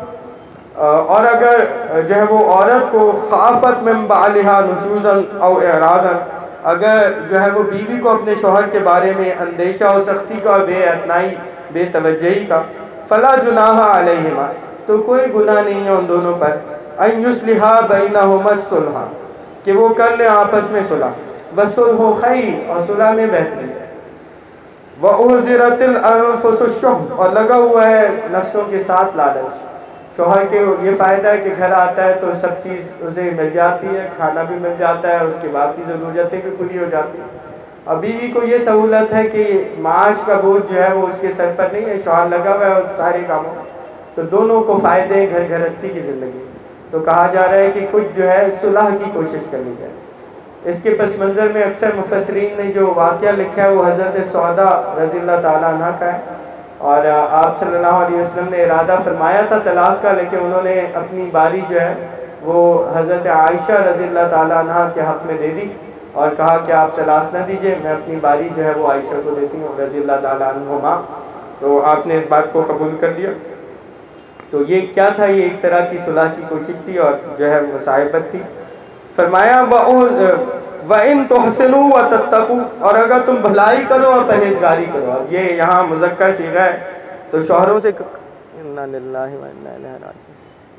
اور اگر جو ہے وہ عورت کو خافت من بعلها نشوزا او اعراضا، اگر جو ہے وہ بیوی کو اپنے شوہر کے بارے میں اندیشہ اور سختی کا، بے اعتنائی، بے توجہی کا، فلا جناح علیہما، تو کوئی گناہ نہیں ہے ان دونوں پر، ان یصلحا بینہما الصلح، کہ وہ کر لیں آپس میں صلح، والصلح خیر، اور صلح میں بہتری ہے، وَأُحْضِرَتِ الْأَنفُسُ الشُّحَّ، اور لگا ہوا ہے نفسوں کے ساتھ لالچ۔ شوہر کے یہ فائدہ ہے کہ گھر آتا ہے تو سب چیز اسے مل جاتی ہے، کھانا بھی مل جاتا ہے، اس کے بعد کی ضرورتیں بھی پوری ہو جاتی ہیں، اور بیوی کو یہ سہولت ہے کہ معاش کا بوجھ جو ہے وہ اس کے سر پر نہیں ہے، شوہر لگا ہوا ہے اور سارے کاموں، تو دونوں کو فائدے ہیں گھر گھرستی کی زندگی۔ تو کہا جا رہا ہے کہ کچھ جو ہے صلح کی کوشش کرنی جائے۔ اس کے پس منظر میں اکثر مفسرین نے جو واقعہ لکھا ہے وہ حضرت سودا رضی اللہ تعالیٰ عنہ کا ہے، اور آپ صلی اللہ علیہ وسلم نے ارادہ فرمایا تھا طلاق کا، لیکن انہوں نے اپنی باری جو ہے وہ حضرت عائشہ رضی اللہ تعالیٰ عنہ کے حق میں دے دی، اور کہا کہ آپ طلاق نہ دیجئے، میں اپنی باری جو ہے وہ عائشہ کو دیتی ہوں رضی اللہ تعالیٰ عنہما۔ تو آپ نے اس بات کو قبول کر لیا۔ تو یہ کیا تھا؟ یہ ایک طرح کی صلح کی کوشش تھی اور جو ہے مصاحبت تھی۔ فرمایا وَإِن تُحْسِنُوا وَتَتَّقُوا، اور اگر تم بھلائی کرو اور پرہیزگاری کرو. اب یہ یہاں مذکر صیغہ ہے تو شوہروں سے اِنَّا لِلَّهِ وَإِنَّا إِلَيْهِ راجعون.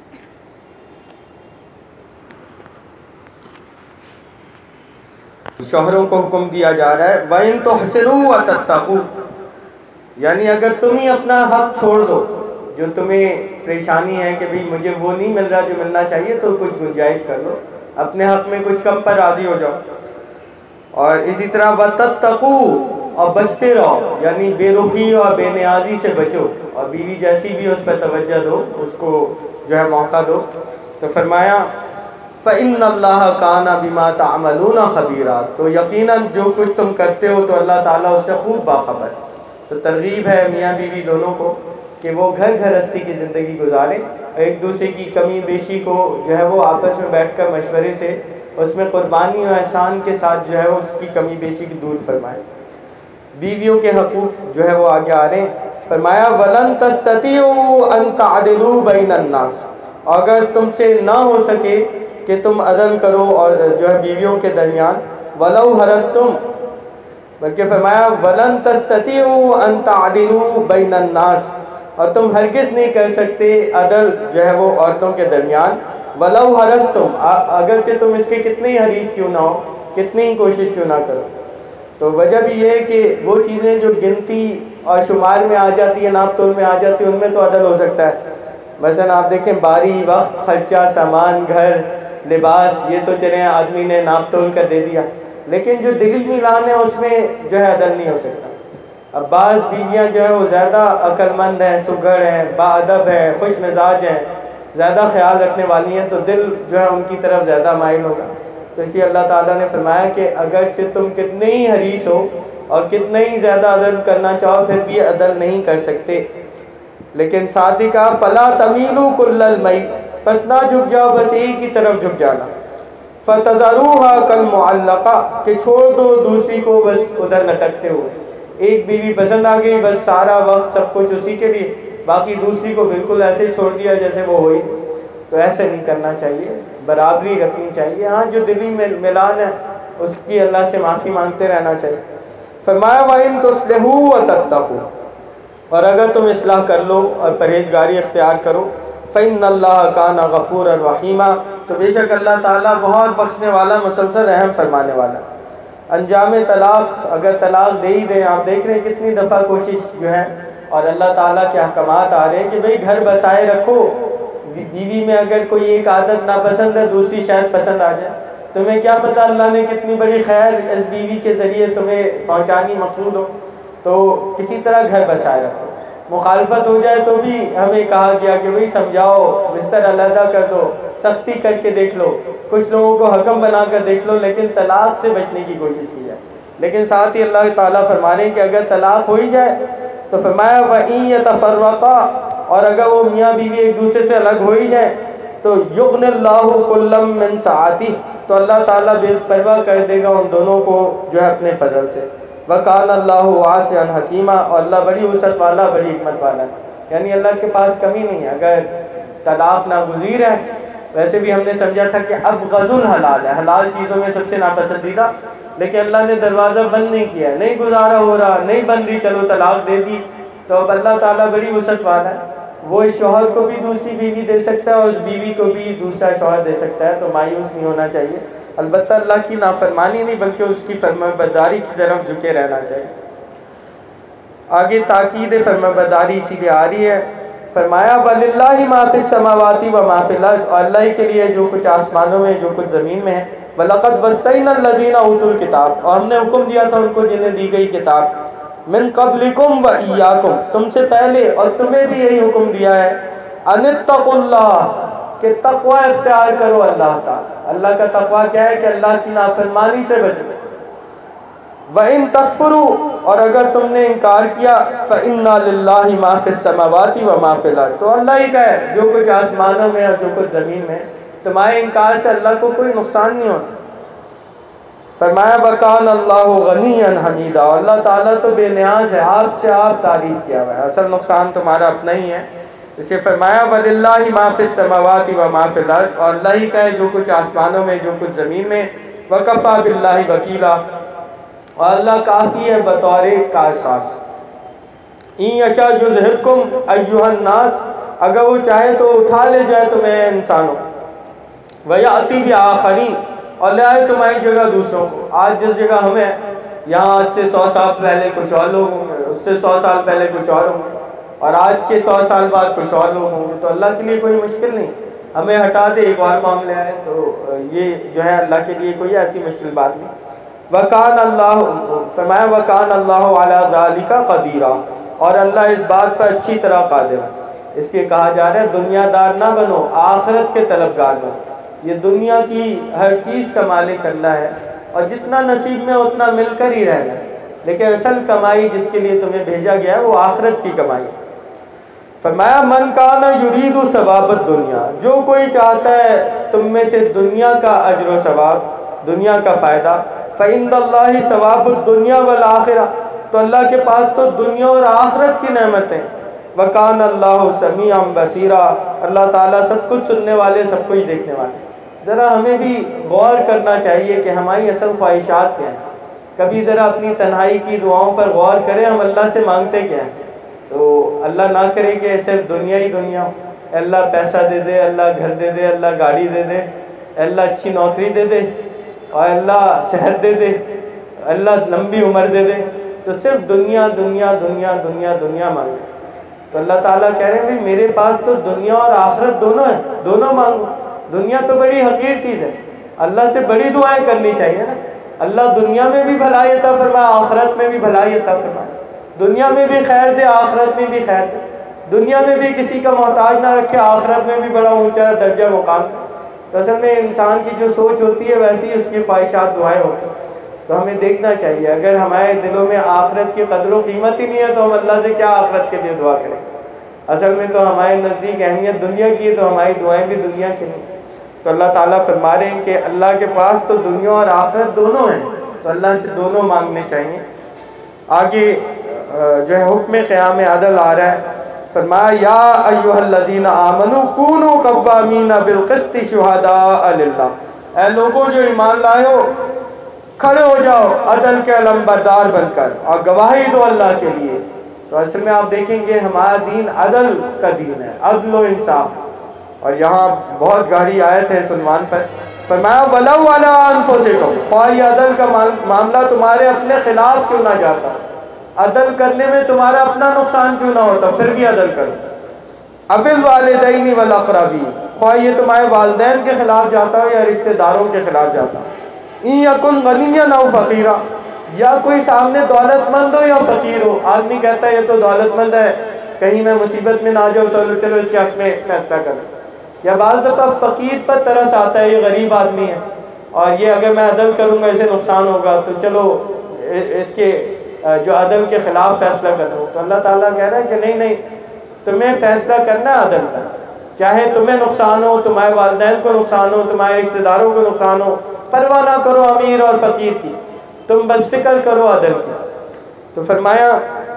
شوہروں کو حکم دیا جا رہا ہے وَإِن تُحْسِنُوا وَتَتَّقُوا، یعنی اگر تم ہی اپنا حق چھوڑ دو، جو تمہیں پریشانی ہے کہ بھئی مجھے وہ نہیں مل رہا جو ملنا چاہیے، تو کچھ گنجائش کر لو، اپنے حق میں کچھ کم پر راضی ہو جاؤ. اور اسی طرح وَتَتَّقُوا، اور بچتے رہو، یعنی بے رخی اور بے نیازی سے بچو، اور بیوی جیسی بھی اس پر توجہ دو، اس کو جو ہے موقع دو. تو فرمایا فَإِنَّ اللَّهَ كَانَ بِمَا تَعْمَلُونَ خَبِيرًا، تو یقیناً جو کچھ تم کرتے ہو تو اللہ تعالیٰ اس سے خوب باخبر. تو ترغیب ہے میاں بیوی دونوں کو کہ وہ گھر گھرستی کی زندگی گزاریں، ایک دوسرے کی کمی بیشی کو جو ہے وہ آپس میں بیٹھ کر مشورے سے اس میں قربانی اور احسان کے ساتھ جو ہے اس کی کمی بیشی کی دور فرمائیں. بیویوں کے حقوق جو ہے وہ آگے آ رہے ہیں. فرمایا وَلَن تَسْتَطِيعُوا أَن تَعْدِلُوا بَيْنَ النَّاسِ، اگر تم سے نہ ہو سکے کہ تم عدل کرو اور جو ہے بیویوں کے درمیان، وَلَوْ حَرَصْتُمْ، بلکہ فرمایا وَلَن تَسْتَطِيعُوا أَن تَعْدِلُوا بَيْنَ النَّاسِ، اور تم ہرگز نہیں کر سکتے عدل جو ہے وہ عورتوں کے درمیان. وَلَوْ حَرَصْتُمْ، اگرچہ تم اس کے کتنے ہی حریص کیوں نہ ہو، کتنی ہی کوشش کیوں نہ کرو. تو وجہ بھی یہ ہے کہ وہ چیزیں جو گنتی اور شمار میں آ جاتی ہیں، ناپ تول میں آ جاتی ہیں، ان میں تو عدل ہو سکتا ہے. مثلا آپ دیکھیں باری، وقت، خرچہ، سامان، گھر، لباس، یہ تو چلیں آدمی نے ناپ تول کر دے دیا، لیکن جو دلی میلان ہے اس میں جو ہے عدل نہیں ہو سکتا. اب بعض بیویاں جو ہیں وہ زیادہ عقل مند ہیں، سگڑ ہیں، باادب ہیں، خوش مزاج ہیں، زیادہ خیال رکھنے والی ہیں، تو دل جو ہے ان کی طرف زیادہ مائل ہوگا. تو اسی اللہ تعالیٰ نے فرمایا کہ اگرچہ تم کتنے ہی حریص ہو اور کتنے ہی زیادہ عدل کرنا چاہو، پھر بھی عدل نہیں کر سکتے. لیکن ساتھ ہی کہا فَلَا تَمِيلُوا كُلَّ الْمَيْلِ، بس نہ جھک جاؤ، بس ایک ہی طرف جھک جانا. فَتَذَرُوهَا كَالْمُعَلَّقَةِ، کہ چھوڑ دو دوسری کو بس ادھر لٹکتے ہوئے. ایک بیوی پسند آ گئی، بس سارا وقت سب کچھ اسی کے لیے، باقی دوسری کو بالکل ایسے چھوڑ دیا جیسے وہ ہوئی. تو ایسے نہیں کرنا چاہیے، برابری رکھنی چاہیے. ہاں جو دلی ملان ہے اس کی اللہ سے معافی مانگتے رہنا چاہیے. فرمایا وَإِن تُصْلِحُوا وَتَتَّقُوا، اور اگر تم اصلاح کر لو اور پرہیزگاری اختیار کرو، فَإِنَّ اللَّهَ كَانَ غَفُورًا رَحِيمًا، تو بے شک اللہ تعالیٰ بہت بخشنے والا، مسلسل رحم فرمانے والا. انجام طلاق، اگر طلاق دے ہی دیں، آپ دیکھ رہے ہیں کتنی دفعہ کوشش جو ہے، اور اللہ تعالیٰ کے احکامات آ رہے ہیں کہ بھئی گھر بسائے رکھو. بیوی میں اگر کوئی ایک عادت ناپسند ہے، دوسری شاید پسند آ جائے. تمہیں کیا پتہ اللہ نے کتنی بڑی خیر اس بیوی کے ذریعے تمہیں پہنچانی مقصود ہو. تو کسی طرح گھر بسائے رکھو. مخالفت ہو جائے تو بھی ہمیں کہا گیا کہ بھئی سمجھاؤ، بستر علیحدہ کر دو، سختی کر کے دیکھ لو، کچھ لوگوں کو حکم بنا کر دیکھ لو، لیکن طلاق سے بچنے کی کوشش کی جائے. لیکن ساتھ ہی اللہ تعالیٰ فرما رہے ہیں کہ اگر طلاق ہو ہی جائے تو فرمایا وَإِن يَتَفَرَّقَا، اور اگر وہ میاں بیوی ایک دوسرے سے الگ ہو ہی جائیں تو يُغْنِ اللَّهُ كُلًّا مِّن سَعَتِهِ، تو اللہ تعالیٰ بے پرواہ کر دے گا ان دونوں کو جو ہے اپنے فضل سے. وَكَانَ اللَّهُ وَاسِعًا حَكِيمًا، اور اللہ بڑی وسعت والا، بڑی حکمت والا ہے. یعنی اللہ کے پاس کمی نہیں ہے. اگر طلاق ناگزیر ہے، ویسے بھی ہم نے سمجھا تھا کہ ابغض الحلال ہے، حلال چیزوں میں سب سے ناپسندیدہ، لیکن اللہ نے دروازہ بند نہیں کیا، نہیں گزارا ہو رہا، نہیں بن رہی، چلو طلاق دے دی. تو اب اللہ تعالیٰ بڑی وسعت والا ہے، وہ اس شوہر کو بھی دوسری بیوی دے سکتا ہے اور اس بیوی کو بھی دوسرا شوہر دے سکتا ہے. تو مایوس نہیں ہونا چاہیے. البتہ اللہ کی نافرمانی نہیں بلکہ اس کی فرمانبرداری کی طرف جھکے رہنا چاہیے. آگے تاکید فرمانبرداری اسی لیے آ رہی ہے. فرمایا وَلِلَّهِ مَا فِي السَّمَاوَاتِ وَمَا فِي الْأَرْضِ، اور اللہ ہی کے لیے جو کچھ آسمانوں میں جو کچھ زمین میں ہے. وَلَقَدْ وَصَّيْنَا الَّذِينَ أُوتُوا الْكِتَابَ، اور ہم نے حکم دیا تھا ان کو جنہیں دی گئی کتاب. مِن قَبْلِكُمْ وَإِيَّاكُمْ، تم سے پہلے اور تمہیں بھی یہی حکم دیا ہے. أَنِ اتَّقُوا اللَّهَ، کہ تقوی اختیار کرو اللہ کا. اللہ کا تقوی کیا ہے؟ کہ اللہ کی نافرمانی سے بچو. وَإِن تَكْفُرُوا، اور اگر تم نے انکار کیا، فَإِنَّا لِلَّهِ مَا فِي السَّمَاوَاتِ وَمَا فِي الْأَرْضِ، تو اللہ ہی کا ہے جو کچھ آسمانوں میں اور جو کچھ زمین میں. تمہارے انکار سے اللہ کو کوئی نقصان نہیں ہوتا. فرمایا وَكَانَ اللَّهُ غَنِيًّا حَمِيدًا، اور اللہ تعالیٰ تو بے نیاز ہے، آپ سے آپ تعریف کیا ہوا ہے، اصل نقصان تمہارا اپنا ہی ہے. اسے فرمایا وَلِلَّهِ مَا فِي السَّمَاوَاتِ وَمَا فِي الْأَرْضِ، اور اللہ ہی کا ہے جو کچھ آسمانوں میں جو کچھ زمین میں. وکفیٰ باللہ وکیلا، اور اللہ کافی ہے بطور کارساز۔ ان یشاء یذہبکم ایھا الناس، اگر وہ چاہے تو اٹھا لے جائے تمہیں انسانوں، ویأتی بآخرین، اور لے آئے تمہاری جگہ دوسروں کو۔ آج جس جگہ ہم ہیں یہاں آج سے 100 سال پہلے کچھ اور لوگ ہوں گے، اس سے 100 سال پہلے کچھ اور ہوں گے، اور آج کے 100 سال بعد کچھ اور لوگ ہوں گے۔ تو اللہ کے لیے کوئی مشکل نہیں، ہمیں ہٹا دے ایک اور قوم لے آئے، تو یہ جو ہے اللہ کے لیے کوئی ایسی مشکل بات نہیں۔ وَكَانَ اللَّهُ، فرمایا وَكَانَ اللَّهُ عَلَى ذَلِكَ قَدِيرًا، اور اللہ اس بات پر اچھی طرح قادر ہے۔ اس کے کہا جا رہا ہے دنیا دار نہ بنو، آخرت کے طلبگار بنو۔ یہ دنیا کی ہر چیز کا مالک اللہ ہے، اور جتنا نصیب میں اتنا مل کر ہی رہنا، لیکن اصل کمائی جس کے لیے تمہیں بھیجا گیا ہے وہ آخرت کی کمائی ہے۔ فرمایا من کان یرید ثواب الدنیا، جو کوئی چاہتا ہے تم میں سے دنیا کا اجر و ثواب، دنیا کا فائدہ، فعند اللہ ثواب الدنیا والآخرہ، تو اللہ کے پاس تو دنیا اور آخرت کی نعمتیں۔ وکان اللہ سمیعا بصیرا، اللہ تعالیٰ سب کچھ سننے والے، سب کچھ دیکھنے والے۔ ذرا ہمیں بھی غور کرنا چاہیے کہ ہماری اصل خواہشات کیا ہیں۔ کبھی ذرا اپنی تنہائی کی دعاؤں پر غور کریں، ہم اللہ سے مانگتے کیا ہیں۔ تو اللہ نہ کرے کہ صرف دنیا ہی دنیا ہو، اللہ پیسہ دے دے، اللہ گھر دے دے، اللہ گاڑی دے دے، اللہ اچھی نوکری دے دے، اور اللہ صحت دے دے، اللہ لمبی عمر دے دے، تو صرف دنیا دنیا دنیا دنیا دنیا مانگے۔ تو اللہ تعالیٰ کہہ رہے ہیں بھی میرے پاس تو دنیا اور آخرت دونوں ہیں، دونوں مانگو۔ دنیا تو بڑی حقیر چیز ہے، اللہ سے بڑی دعائیں کرنی چاہیے نا۔ اللہ دنیا میں بھی بھلائی عطا فرمائے، آخرت میں بھی بھلائی عطا فرمائے، دنیا میں بھی خیر دے، آخرت میں بھی خیر دے، دنیا میں بھی کسی کا محتاج نہ رکھے، آخرت میں بھی بڑا اونچا درجہ مقام دے۔ تو اصل میں انسان کی جو سوچ ہوتی ہے ویسی اس کی خواہشات دعائیں ہوتی ہیں۔ تو ہمیں دیکھنا چاہیے اگر ہمارے دلوں میں آخرت کی قدر و قیمت ہی نہیں ہے تو ہم اللہ سے کیا آخرت کے لیے دعا کریں۔ اصل میں تو ہمارے نزدیک اہمیت دنیا کی ہے، تو ہماری دعائیں بھی دنیا کی نہیں۔ تو اللہ تعالیٰ فرما رہے ہیں کہ اللہ کے پاس تو دنیا اور آخرت دونوں ہیں، تو اللہ سے دونوں مانگنے چاہیے۔ آگے جو ہے حکم قیام عدل آ رہا ہے، فرمایا یا ایھا الذین آمنوا کونوا قوامین بالقسط شہداء للہ، اے لوگوں جو ایمان لائے ہو کھڑے ہو جاؤ عدل کے علمبردار بن کر، اور گواہی دو اللہ کے لیے۔ تو اصل میں آپ دیکھیں گے ہمارا دین عدل کا دین ہے، عدل و انصاف۔ اور یہاں بہت گہری آیت ہے اس عنوان پر، فرمایا وَلَوْ عَلَىٰ أَنفُسِكُمْ، خواہ یہ عدل کا معاملہ تمہارے اپنے خلاف کیوں نہ جاتا، عدل کرنے میں تمہارا اپنا نقصان کیوں نہ ہوتا، پھر بھی عدل کرو۔ أَوِ الْوَالِدَيْنِ وَالْأَقْرَبِينَ، خواہ یہ تمہارے والدین کے خلاف جاتا ہو یا رشتہ داروں کے خلاف جاتا ہو۔ إِن يَكُنْ غَنِيًّا أَوْ فَقِيرًا، یا کوئی سامنے دولت مند ہو یا فقیر ہو، آدمی کہتا ہے یہ تو دولت مند ہے، کہیں میں مصیبت میں نہ آ جاؤ تو چلو اس کے حق میں فیصلہ کرو، یا بعض دفعہ فقیر پر ترس آتا ہے، یہ غریب آدمی ہے اور یہ اگر میں عدل کروں گا اسے نقصان ہوگا، تو چلو اس کے جو عدل کے خلاف فیصلہ کر لو۔ تو اللہ تعالیٰ کہہ رہا ہے کہ نہیں، تمہیں فیصلہ کرنا ہے عدل پر، چاہے تمہیں نقصان ہو، تمہارے والدین کو نقصان ہو، تمہارے رشتہ داروں کو نقصان ہو، پرواہ نہ کرو امیر اور فقیر کی، تم بس فکر کرو عدل کی۔ تو فرمایا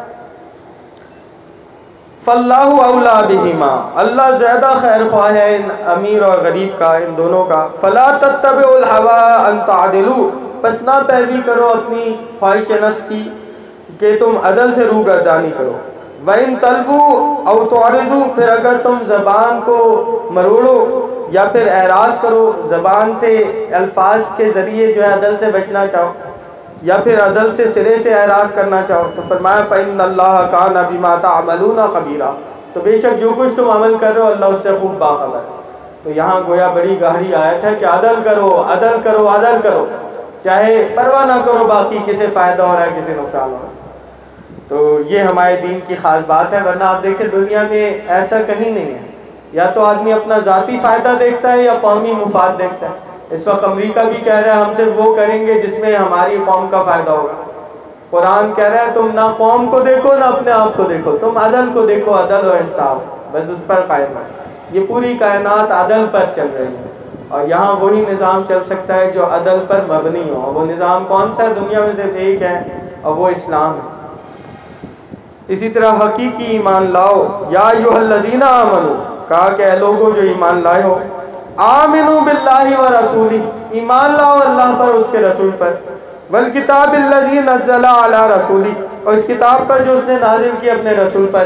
فَاللَّهُ أَوْلَىٰ بِهِمَا، اللہ زیادہ خیر خواہ ہے ان امیر اور غریب کا، ان دونوں کا۔ فَلَا تَتَّبِعُوا الْهَوَىٰ أَن تَعْدِلُوا، بس نہ پیروی کرو اپنی خواہش نفس کی کہ تم عدل سے روگردانی کرو۔ وَإِن تَلْوُوا أَوْ تُعْرِضُوا، پھر اگر تم زبان کو مروڑو یا پھر اعراض کرو، زبان سے الفاظ کے ذریعے جو ہے عدل سے بچنا چاہو یا پھر عدل سے سرے سے اعراض کرنا چاہو، تو فرمایا فَإِنَّ اللَّهَ كَانَ بِمَا تَعْمَلُونَ خَبِيرًا، تو بے شک جو کچھ تم عمل کر رہے ہو اللہ اس سے خوب باخبر ہے۔ تو یہاں گویا بڑی گہری آیت ہے کہ عدل کرو، عدل کرو، عدل کرو، چاہے پرواہ نہ کرو باقی کسے فائدہ ہو رہا ہے کسے نقصان ہو رہا ہے۔ تو یہ ہمارے دین کی خاص بات ہے، ورنہ آپ دیکھیں دنیا میں ایسا کہیں نہیں ہے، یا تو آدمی اپنا ذاتی فائدہ دیکھتا ہے یا قومی مفاد دیکھتا ہے۔ اس وقت امریکہ بھی کہہ رہا ہے ہم صرف وہ کریں گے جس میں ہماری قوم کا فائدہ ہوگا۔ قرآن کہہ رہا ہے تم نہ قوم کو دیکھو نہ اپنے آپ کو دیکھو، تم عدل کو دیکھو، عدل و انصاف، بس اس پر قائم رہو۔ یہ پوری کائنات عدل پر چل رہی ہے، اور یہاں وہی نظام چل سکتا ہے جو عدل پر مبنی ہو۔ وہ نظام کون سا ہے؟ دنیا میں صرف ایک ہے اور وہ اسلام ہے۔ اسی طرح حقیقی ایمان لاؤ، یا ایھا الذین آمنو، کہا کہ اے لوگوں جو ایمان لائے ہو، آمنوا باللہ و رسولی، ایمان لاؤ اللہ پر، اس کے رسول پر، والکتاب الذی نزل علی رسولی، اور اس کتاب پر جو اس نے نازل کی اپنے رسول پر،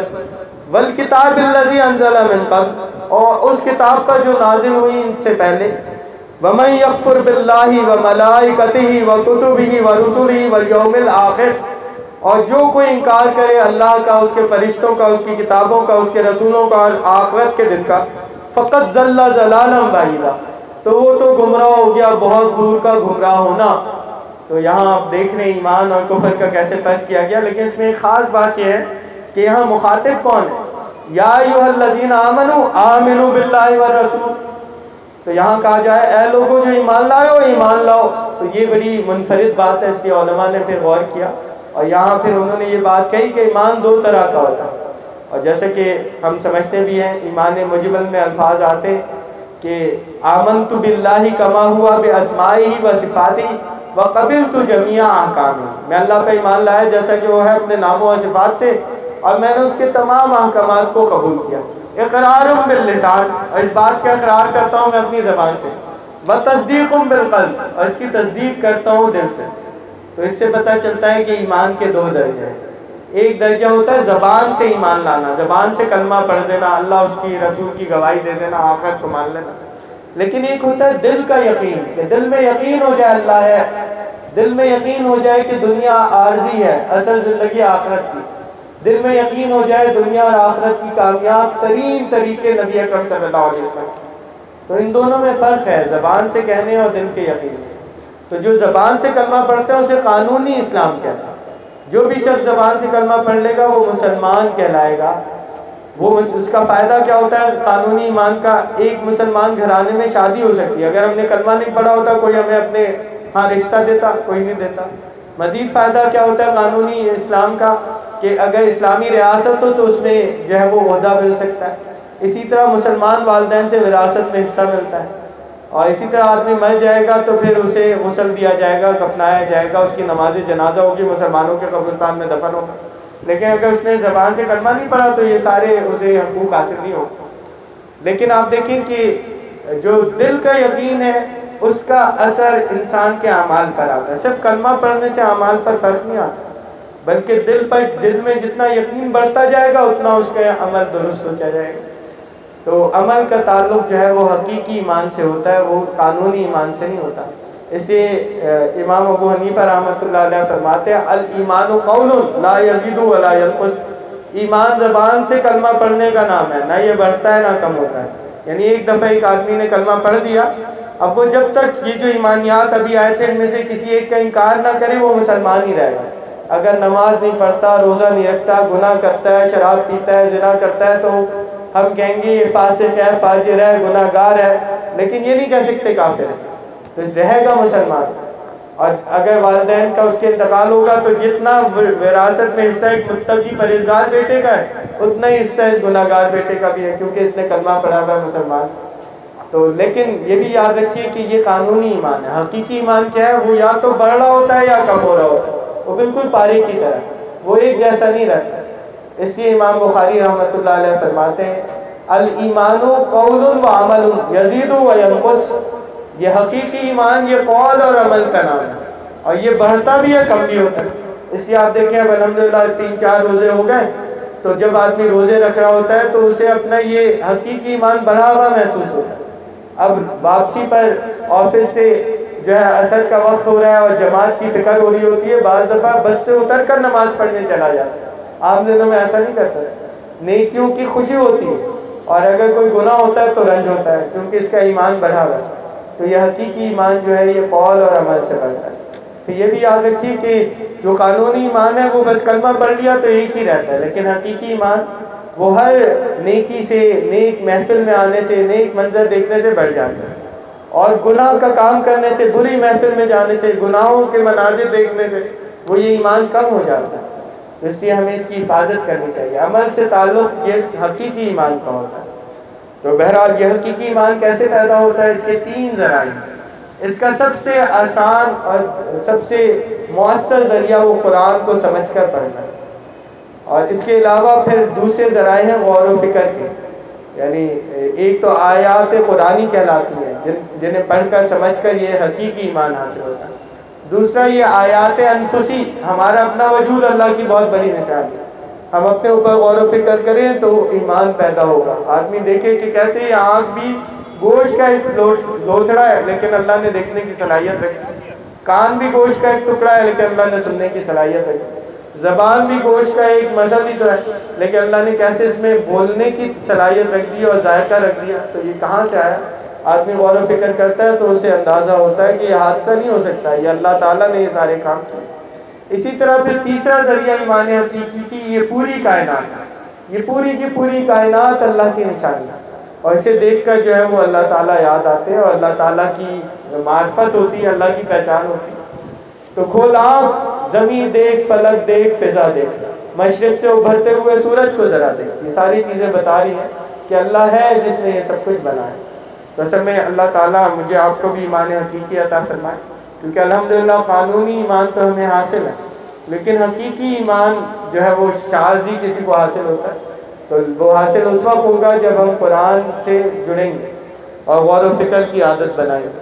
والکتاب الذی انزل من قبل، اور اس کتاب پر جو نازل ہوئی ان سے پہلے، ومن یکفر باللہ وملائکتہ وکتبہ ورسلہ والیوم الآخر، اور جو کوئی انکار کرے اللہ کا، اس کے فرشتوں کا، اس کی کتابوں کا، اس کے رسولوں کا اور آخرت کے دن کا، فقط ضل ضلالا بعیدا، تو وہ تو گمراہ ہو گیا بہت دور کا گمراہ ہونا۔ تو یہاں آپ دیکھ رہے ہیں ایمان اور کفر کا کیسے فرق کیا گیا، لیکن اس میں ایک خاص بات یہ ہے کہ یہاں مخاطب کون ہے؟ یا ایھا الذین آمنوا آمنوا باللہ والرسول، تو یہاں کہا جائے اے لوگوں جو ایمان لائے ہو ایمان لاؤ، تو یہ بڑی منفرد بات ہے، اس لیے علماء نے پھر غور کیا اور یہاں پھر انہوں نے یہ بات کہی کہ ایمان دو طرح کا ہوتا ہے، اور جیسے کہ ہم سمجھتے بھی ہیں ایمان مجمل میں الفاظ آتے کہ آمنت باللہ کما ہوا باسمائہ و صفاتہ وقبلت جمیع احکامہ، میں اللہ پہ ایمان لایا جیسا کہ وہ ہے اپنے ناموں و صفات سے، اور میں نے اس کے تمام احکامات کو قبول کیا۔ اقرار باللسان، اور اس بات کا اقرار کرتا ہوں میں اپنی زبان سے، وتصدیق بالقلب، اور اس کی تصدیق کرتا ہوں دل سے۔ تو اس سے پتہ چلتا ہے کہ ایمان کے دو درجے ہیں، ایک درجہ ہوتا ہے زبان سے ایمان لانا، زبان سے کلمہ پڑھ دینا، اللہ اس کی رسول کی گواہی دے دینا، آخرت کو مان لینا، لیکن ایک ہوتا ہے دل کا یقین، کہ دل میں یقین ہو جائے اللہ ہے، دل میں یقین ہو جائے کہ دنیا عارضی ہے، اصل زندگی آخرت کی، دل میں یقین ہو جائے دنیا اور آخرت کی کامیاب ترین طریقے نبی اکرم صلی اللہ علیہ وسلم کی۔ تو ان دونوں میں فرق ہے، زبان سے کہنے اور دل کے یقین میں۔ تو جو زبان سے کلمہ پڑھتا ہے اسے قانونی اسلام کہتا ہے، جو بھی شخص زبان سے کلمہ پڑھ لے گا وہ مسلمان کہلائے گا۔ وہ اس کا فائدہ کیا ہوتا ہے قانونی ایمان کا؟ ایک مسلمان گھرانے میں شادی ہو سکتی ہے، اگر ہم نے کلمہ نہیں پڑھا ہوتا کوئی ہمیں اپنے ہاں رشتہ دیتا؟ کوئی نہیں دیتا۔ مزید فائدہ کیا ہوتا ہے قانونی اسلام کا؟ کہ اگر اسلامی ریاست ہو تو اس میں جو ہے وہ عہدہ مل سکتا ہے۔ اسی طرح مسلمان والدین سے وراثت میں حصہ ملتا ہے، اور اسی طرح آدمی مر جائے گا تو پھر اسے غسل دیا جائے گا، کفنایا جائے گا، اس کی نماز جنازہ ہوگی، مسلمانوں کے قبرستان میں دفن ہوگا۔ لیکن اگر اس نے زبان سے کلمہ نہیں پڑھا تو یہ سارے اسے حقوق حاصل نہیں ہوں۔ لیکن آپ دیکھیں کہ جو دل کا یقین ہے اس کا اثر انسان کے اعمال پر آتا ہے، صرف کلمہ پڑھنے سے اعمال پر فرق نہیں آتا، بلکہ دل میں جتنا یقین بڑھتا جائے گا اتنا اس کا عمل درست ہوتا جائے گا۔ تو عمل کا تعلق جو ہے وہ حقیقی ایمان سے ہوتا ہے، وہ قانونی ایمان سے نہیں ہوتا۔ اسے امام ابو حنیفہ رحمۃ اللہ علیہ فرماتے ہیں الایمان قول لا یزید ولا ینقص، ایمان زبان سے کلمہ پڑھنے کا نام ہے، نہ یہ بڑھتا ہے نہ کم ہوتا ہے۔ یعنی ایک دفعہ ایک آدمی نے کلمہ پڑھ دیا، اب وہ جب تک یہ جو ایمانیات ابھی آئے تھے ان میں سے کسی ایک کا انکار نہ کرے وہ مسلمان ہی رہے گا۔ اگر نماز نہیں پڑھتا، روزہ نہیں رکھتا، گناہ کرتا ہے، شراب پیتا ہے، زنا کرتا ہے، تو ہم کہیں گے یہ فاسق ہے، فاجر ہے، گناہ گار ہے، لیکن یہ نہیں کہہ سکتے کافر ہے، تو رہے گا مسلمان۔ اور اگر والدین کا اس کے انتقال ہوگا تو جتنا وراثت میں حصہ ایک متقی پرہیزگار بیٹے کا ہے اتنا ہی حصہ اس گناہ گار بیٹے کا بھی ہے، کیونکہ اس نے کلمہ پڑھا ہوا ہے مسلمان۔ تو لیکن یہ بھی یاد رکھیے کہ یہ قانونی ایمان ہے، حقیقی ایمان کیا ہے؟ وہ یا تو بڑھ رہا ہوتا ہے یا کم ہو رہا ہوتا ہے، وہ بالکل پاری کی طرح، وہ ایک جیسا نہیں رہتا۔ اس لیے امام بخاری رحمۃ اللہ علیہ فرماتے ہیں الایمان قول و عمل یزید و ینقص، یہ حقیقی ایمان یہ قول اور عمل کا نام ہے، اور یہ بڑھتا بھی ہے کم بھی ہوتا ہے۔ اس لیے آپ دیکھیں اب الحمدللہ 3-4 روزے ہو گئے تو جب آدمی روزے رکھ رہا ہوتا ہے تو اسے اپنا یہ حقیقی ایمان بڑھا ہوا محسوس ہوتا ہے۔ اب واپسی پر آفس سے جو ہے عصر کا وقت ہو رہا ہے اور جماعت کی فکر ہو رہی ہوتی ہے، بعض دفعہ بس سے اتر کر نماز پڑھنے چلا جاتا ہے، عام دنوں میں ایسا نہیں کرتا، نیکیوں کی خوشی ہوتی ہے، اور اگر کوئی گناہ ہوتا ہے تو رنج ہوتا ہے کیونکہ اس کا ایمان بڑھا ہوا ہے۔ تو یہ حقیقی ایمان جو ہے یہ قول اور عمل سے بڑھتا ہے۔ تو یہ بھی یاد رکھیے کہ جو قانونی ایمان ہے وہ بس کلمہ پڑھ لیا تو ایک ہی رہتا ہے، لیکن حقیقی ایمان وہ ہر نیکی سے، نیک محفل میں آنے سے، نیک منظر دیکھنے سے بڑھ جاتا ہے، اور گناہ کا کام کرنے سے، بری محفل میں جانے سے، گناہوں کے مناظر دیکھنے سے وہ یہ ایمان کم ہو جاتا ہے۔ تو اس لیے ہمیں اس کی حفاظت کرنی چاہیے، عمل سے تعلق یہ حقیقی ایمان کا ہوتا ہے۔ تو بہرحال یہ حقیقی ایمان کیسے پیدا ہوتا ہے؟ اس کے 3 ذرائع ہیں۔ اس کا سب سے آسان اور سب سے مؤثر ذریعہ وہ قرآن کو سمجھ کر پڑھنا ہے، اور اس کے علاوہ پھر دوسرے ذرائع ہیں غور و فکر کے، یعنی ایک تو آیات قرآنی کہلاتی ہیں جنہیں پڑھ کر سمجھ کر یہ حقیقی ایمان حاصل ہوتا ہے. دوسرا یہ آیات انفسی، ہمارا اپنا وجود اللہ کی بہت بڑی نشانی ہے. ہم اپنے اوپر غور و فکر کریں تو ایمان پیدا ہوگا. آدمی دیکھے کہ کیسے یہ آنکھ بھی گوشت کا ایک لوتھڑا ہے لیکن اللہ نے دیکھنے کی صلاحیت رکھی. کان بھی گوشت کا ایک ٹکڑا ہے لیکن اللہ نے سننے کی صلاحیت رکھی. زبان بھی گوشت کا ایک مذہب ہی تو ہے لیکن اللہ نے کیسے اس میں بولنے کی صلاحیت رکھ دی اور ذائقہ رکھ دیا. تو یہ کہاں سے آیا؟ آدمی غور و فکر کرتا ہے تو اسے اندازہ ہوتا ہے کہ یہ حادثہ نہیں ہو سکتا، یہ اللہ تعالیٰ نے یہ سارے کام کیے. اسی طرح پھر تیسرا ذریعہ ایمان حقیقی کی یہ پوری کائنات ہے. یہ پوری کی پوری کائنات اللہ کی نشانی ہے اور اسے دیکھ کر جو ہے وہ اللہ تعالیٰ یاد آتے ہیں اور اللہ تعالیٰ کی معرفت ہوتی ہے، اللہ کی پہچان ہوتی ہے. تو کھول آنکھ، زمین دیکھ، فلک دیکھ، فضا دیکھ، مشرق سے ابھرتے ہوئے سورج کو ذرا دیکھ. یہ ساری چیزیں بتا رہی ہیں کہ اللہ ہے جس نے یہ سب کچھ بنایا. تو اصل میں اللہ تعالیٰ مجھے آپ کو بھی ایمان حقیقی عطا فرمائے، کیونکہ الحمدللہ قانونی ایمان تو ہمیں حاصل ہے لیکن حقیقی ایمان جو ہے وہ شاذ ہی کسی کو حاصل ہوتا ہے. تو وہ حاصل اس وقت ہوگا جب ہم قرآن سے جڑیں گے اور غور و فکر کی عادت بنائیں گے.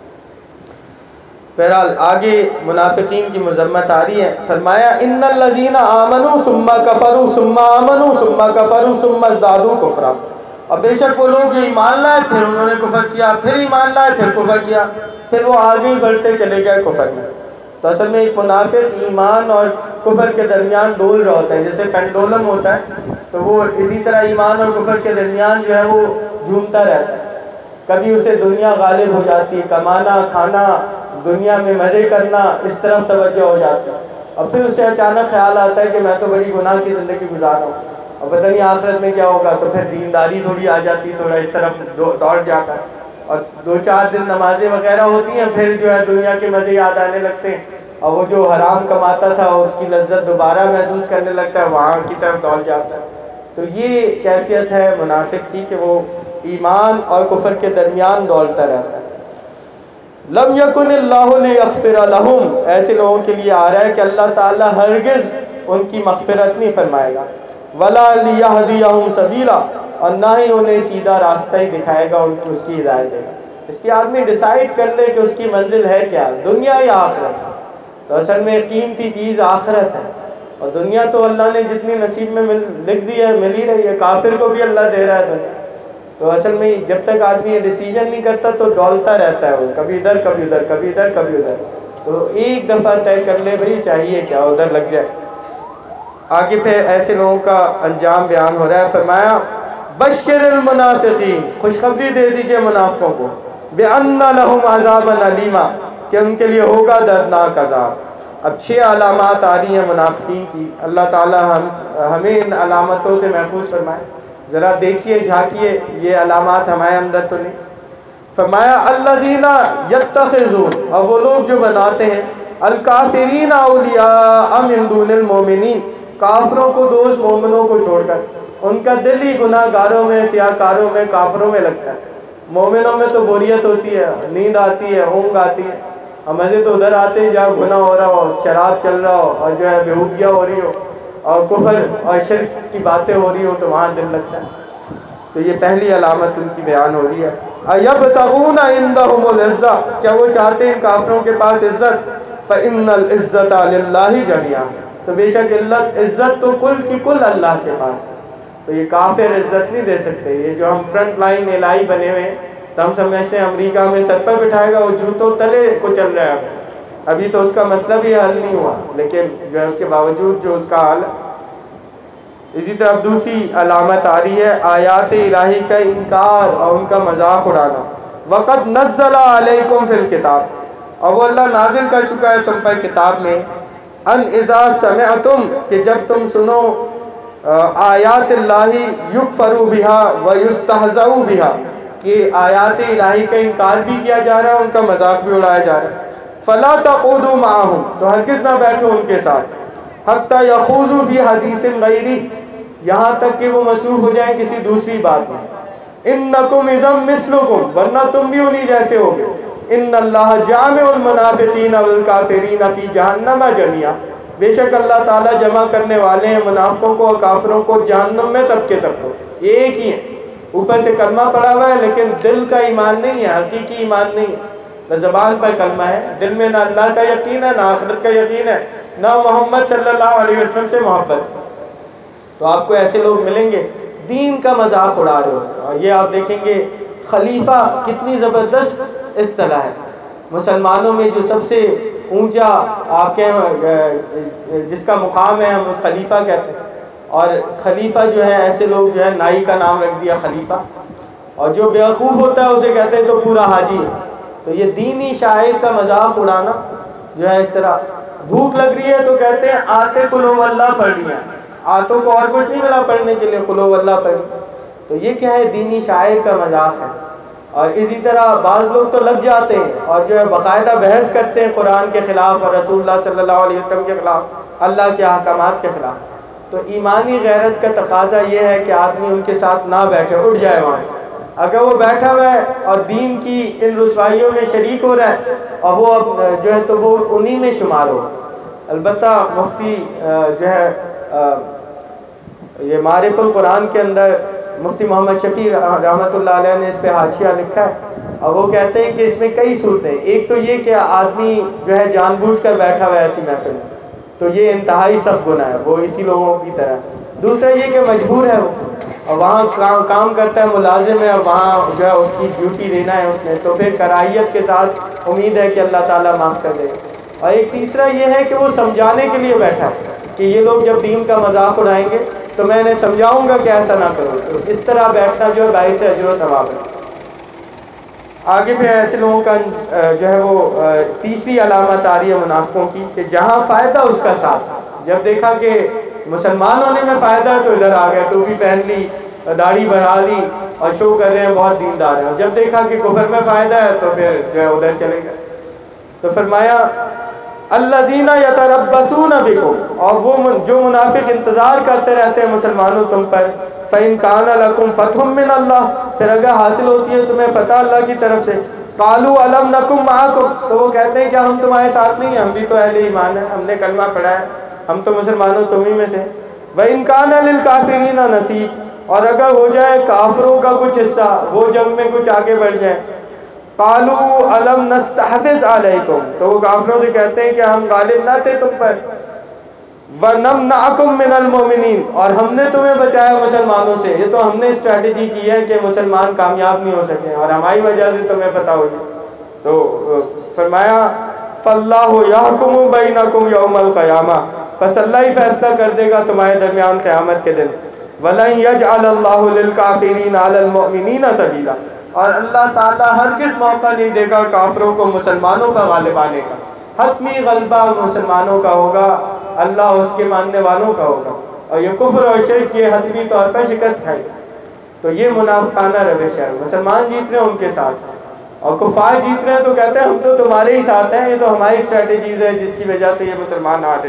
بہرحال آگے منافقین کی مذمت آ رہی ہے. فرمایا ان الذین آمنوا ثم کفروا ثم آمنوا ثم کفروا ثم ازدادوا کفرا. اور بے شک وہ لوگ جو ایمان لائے پھر انہوں نے کفر کیا، پھر ایمان لائے پھر کفر کیا، پھر وہ آگے ہی بڑھتے چلے گئے کفر میں. تو اصل میں ایک منافق ایمان اور کفر کے درمیان ڈول رہا ہوتا ہے، جیسے پینڈولم ہوتا ہے تو وہ اسی طرح ایمان اور کفر کے درمیان جو ہے وہ جھومتا رہتا ہے. کبھی اسے دنیا غالب ہو جاتی ہے، کمانا کھانا دنیا میں مزے کرنا اس طرف توجہ ہو جاتی ہے، اور پھر اسے اچانک خیال آتا ہے کہ میں تو بڑی گناہ کی زندگی گزار رہا ہوں اور پتہ نہیں آخرت میں کیا ہوگا. تو پھر دینداری تھوڑی آ جاتی، تھوڑا اس طرف دوڑ جاتا ہے اور 2-4 دن نمازیں وغیرہ ہوتی ہیں، پھر جو ہے دنیا کے مزے یاد آنے لگتے ہیں اور وہ جو حرام کماتا تھا اس کی لذت دوبارہ محسوس کرنے لگتا ہے، وہاں کی طرف دوڑ جاتا ہے. تو یہ کیفیت ہے منافق کی کہ وہ ایمان اور کفر کے درمیان دوڑتا رہتا ہے. لم یکن اللہ لیغفر لہم، ایسے لوگوں کے لیے آ رہا ہے کہ اللہ تعالیٰ ہرگز ان کی مغفرت نہیں فرمائے گا. ولا لیہدیہم سبیلا، اور نہ ہی انہیں سیدھا راستہ ہی دکھائے گا، ان کی اس کی ہدایت دے گا. اس کے آدمی ڈیسائیڈ کر لے کہ اس کی منزل ہے کیا، دنیا یا آخرت. تو اصل میں قیمتی چیز آخرت ہے اور دنیا تو اللہ نے جتنی نصیب میں لکھ دی ہے مل ہی رہی ہے. کافر کو بھی اللہ دے رہا ہے دنیا. تو اصل میں جب تک آدمی یہ ڈیسیجن نہیں کرتا تو ڈولتا رہتا ہے، وہ کبھی ادھر کبھی ادھر کبھی ادھر کبھی ادھر. تو ایک دفعہ طے کر لے بھئی چاہیے کیا، ادھر لگ جائے. آگے پھر ایسے لوگوں کا انجام بیان ہو رہا ہے. فرمایا بشر المنافقین، خوشخبری دے دیجئے منافقوں کو، بأن لهم عذابا علیما، کہ ان کے لیے ہوگا دردناک عذاب. اب 6 علامات آ رہی ہیں منافقین کی. اللہ تعالی ہمیں ان علامتوں سے محفوظ فرمائے. ذرا دیکھیے جھانکیے یہ علامات ہمارے اندر تو نہیں. فرمایا الذین یتخذون، اور وہ لوگ جو بناتے ہیں، الکافرین اولیاء من دون المؤمنین، کافروں کو دوست مومنوں کو چھوڑ کر. ان کا دل ہی گناہ گاروں میں، سیاکاروں میں، کافروں میں لگتا ہے. مومنوں میں تو بوریت ہوتی ہے، نیند آتی ہے، اونگ آتی ہے، اور مزے تو ادھر آتے ہیں جہاں گناہ ہو رہا ہو، شراب چل رہا ہو اور جو ہے بےہودگیاں ہو رہی ہو اور کفر اور شرک کی باتیں ہو رہی ہو تو وہاں دل لگتا ہے. تو یہ پہلی علامت ان کی بیان ہو رہی ہے. ایبتغون عندهم العزہ، کیا وہ چاہتے ہیں کافروں کے پاس عزت؟ فإن العزة للہ جميعا، تو بے شک عزت تو کل کی کل اللہ کے پاس ہے. تو یہ کافر عزت نہیں دے سکتے. یہ جو ہم فرنٹ لائن الہی بنے ہوئے ہیں تو ہم سمجھتے ہیں امریکہ میں سر پر بٹھائے گا، وہ جوتوں تلے کو چل رہا ہے. ابھی تو اس کا مسئلہ بھی حل نہیں ہوا لیکن جو ہے اس کے باوجود جو اس کا حال ہے. اسی طرح دوسری علامت آ رہی ہے آیات الہی کا انکار اور ان کا مذاق اڑانا. وقد نزل علیکم فی الکتاب، اور وہ اللہ نازل کر چکا ہے تم پر کتاب میں، ان اذا سمعتم، کہ جب تم سنو، آیات اللہ یکفر بہا ویستہزأ بہا، کہ آیات الہی کا انکار بھی کیا جا رہا ہے، ان کا مذاق بھی اڑایا جا رہا ہے. فلا تقعدوا معهم، تو ہرگز نہ بیٹھو ان کے ساتھ، حتی یخوضوا فی حدیث غیری، یہاں تک کہ وہ مصروف ہو جائیں کسی دوسری بات میں. انکم اذا مثلکم، ورنہ تم بھی انہی جیسے ہوگے. ان اللہ جامع المنافقین والکافرین فی جہنم جميعا، بے شک اللہ تعالیٰ جمع کرنے والے ہیں منافقوں کو اور کافروں کو جہنم میں سب کے سب کو. یہ ایک ہی ہیں. اوپر سے کلمہ پڑا ہوا ہے لیکن دل کا ایمان نہیں ہے، حقیقی ایمان نہیں ہے. نہ زبان پر کلمہ ہے، دل میں نہ اللہ کا یقین ہے، نہ آخرت کا یقین ہے، نہ محمد صلی اللہ علیہ وسلم سے محبت. تو آپ کو ایسے لوگ ملیں گے دین کا مذاق اڑا رہے ہوتے ہیں. اور یہ آپ دیکھیں گے خلیفہ کتنی زبردست اصطلاح ہے. مسلمانوں میں جو سب سے اونچا آپ کے جس کا مقام ہے ہم خلیفہ کہتے ہیں. اور خلیفہ جو ہے ایسے لوگ جو ہے نائی کا نام رکھ دیا خلیفہ، اور جو بیوقوف ہوتا ہے اسے کہتے ہیں تو پورا حاجی ہے. تو یہ دینی شاعر کا مذاق اڑانا جو ہے اس طرح. بھوک لگ رہی ہے تو کہتے ہیں آتے قل ہو اللہ پڑھ لیا، آتوں کو اور کچھ نہیں ملا پڑھنے کے لیے، قل ہو اللہ پڑھ. تو یہ کیا ہے؟ دینی شاعر کا مذاق ہے. اور اسی طرح بعض لوگ تو لگ جاتے ہیں اور جو ہے باقاعدہ بحث کرتے ہیں قرآن کے خلاف اور رسول اللہ صلی اللہ علیہ وسلم کے خلاف، اللہ کے احکامات کے خلاف. تو ایمانی غیرت کا تقاضا یہ ہے کہ آدمی ان کے ساتھ نہ بیٹھے، اٹھ جائے وہاں سے. اگر وہ بیٹھا ہوا ہے اور دین کی ان رسوائیوں میں شریک ہو رہا ہے اور وہ جو ہے تو وہ انہی میں شمار ہو. البتہ مفتی جو ہے یہ معارف القرآن کے اندر مفتی محمد شفیع رحمۃ اللہ علیہ نے اس پہ حاشیہ لکھا ہے، اور وہ کہتے ہیں کہ اس میں کئی صورتیں. ایک تو یہ کہ آدمی جو ہے جان بوجھ کر بیٹھا ہوا ہے ایسی محفل میں، تو یہ انتہائی سخت گناہ ہے، وہ اسی لوگوں کی طرح. دوسرا یہ کہ مجبور ہے وہ، اور وہاں کام کرتا ہے، ملازم ہے، اور وہاں جو ہے اس کی ڈیوٹی دینا ہے اس نے، تو پھر کراہیت کے ساتھ امید ہے کہ اللہ تعالیٰ معاف کر دے گا. اور ایک تیسرا یہ ہے کہ وہ سمجھانے کے لیے بیٹھا ہے کہ یہ لوگ جب دین کا مذاق اڑائیں گے تو میں انہیں سمجھاؤں گا کہ ایسا نہ کرو. تو اس طرح بیٹھنا جو ہے باعث اجر و ثواب ہے. آگے پھر ایسے لوگوں کا جو ہے وہ تیسری علامت آ رہی ہے منافقوں کی کہ جہاں فائدہ اس کا ساتھ. جب دیکھا کہ مسلمان ہونے میں فائدہ ہے تو ادھر آ گئے، ٹوپی پہن لی، داڑھی بڑھا لی اور شو کر رہے ہیں بہت دیندار ہیں. اور جب دیکھا کہ کفر میں فائدہ ہے تو پھر جو ہے ادھر چلے گئے. تو فرمایا الذین یتربصون بکم، اور وہ جو منافق انتظار کرتے رہتے ہیں مسلمانوں تم پر. فإن کان لکم فتح من اللہ، پھر اگر حاصل ہوتی ہے تمہیں فتح اللہ کی طرف سے. قالوا الم نکم معکم، تو وہ کہتے ہیں کیا ہم تمہارے ساتھ نہیں ہیں؟ ہم بھی تو اہل ایمان ہیں، ہم نے کلمہ پڑھا ہے، ہم تو مسلمانوں تمہیں میں سے. وإن کان للکافرین نصیب، اور اگر ہو جائے کافروں کا کچھ حصہ، وہ جنگ میں کچھ آگے بڑھ جائیں. قالوا الم نستحوذ علیکم، تو وہ کافروں سے کہتے ہیں کہ ہم غالب نہ تھے تم پر. وَنَمْنَعَكُمْ مِنَ الْمُؤْمِنِينَ، اور ہم نے تمہیں بچایا مسلمانوں سے. یہ تو ہم نے اسٹریٹجی کی ہے کہ مسلمان کامیاب نہیں ہو سکے اور ہماری وجہ سے تمہیں فتح ہوئی. تو فرمایا فَاللَّهُ يَحْكُمُ بَيْنَكُمْ يَوْمَ الْقِيَامَةِ، پس اللہ ہی فیصلہ کر دے گا تمہارے درمیان قیامت کے دن. وَلَن يَجْعَلَ اللَّهُ لِلْكَافِرِينَ عَلَى الْمُؤْمِنِينَ سَبِيلًا، اور اللہ تعالیٰ ہرگز موقع نہیں دے گا کافروں کو مسلمانوں پر غالب آنے کا. حتمی غلبہ مسلمانوں کا ہوگا، اللہ اس کے ماننے والوں کا ہوگا، اور یہ کفر اور شرک یہ حتمی طور پر شکست کھائے. تو یہ منافقانہ روش ہے. مسلمان جیت رہے ہیں ان کے ساتھ اور کفار جیت رہے ہیں تو کہتے ہیں ہم تو تمہارے ہی ساتھ ہیں، یہ تو ہماری اسٹریٹجیز ہے جس کی وجہ سے یہ مسلمان آ رہے.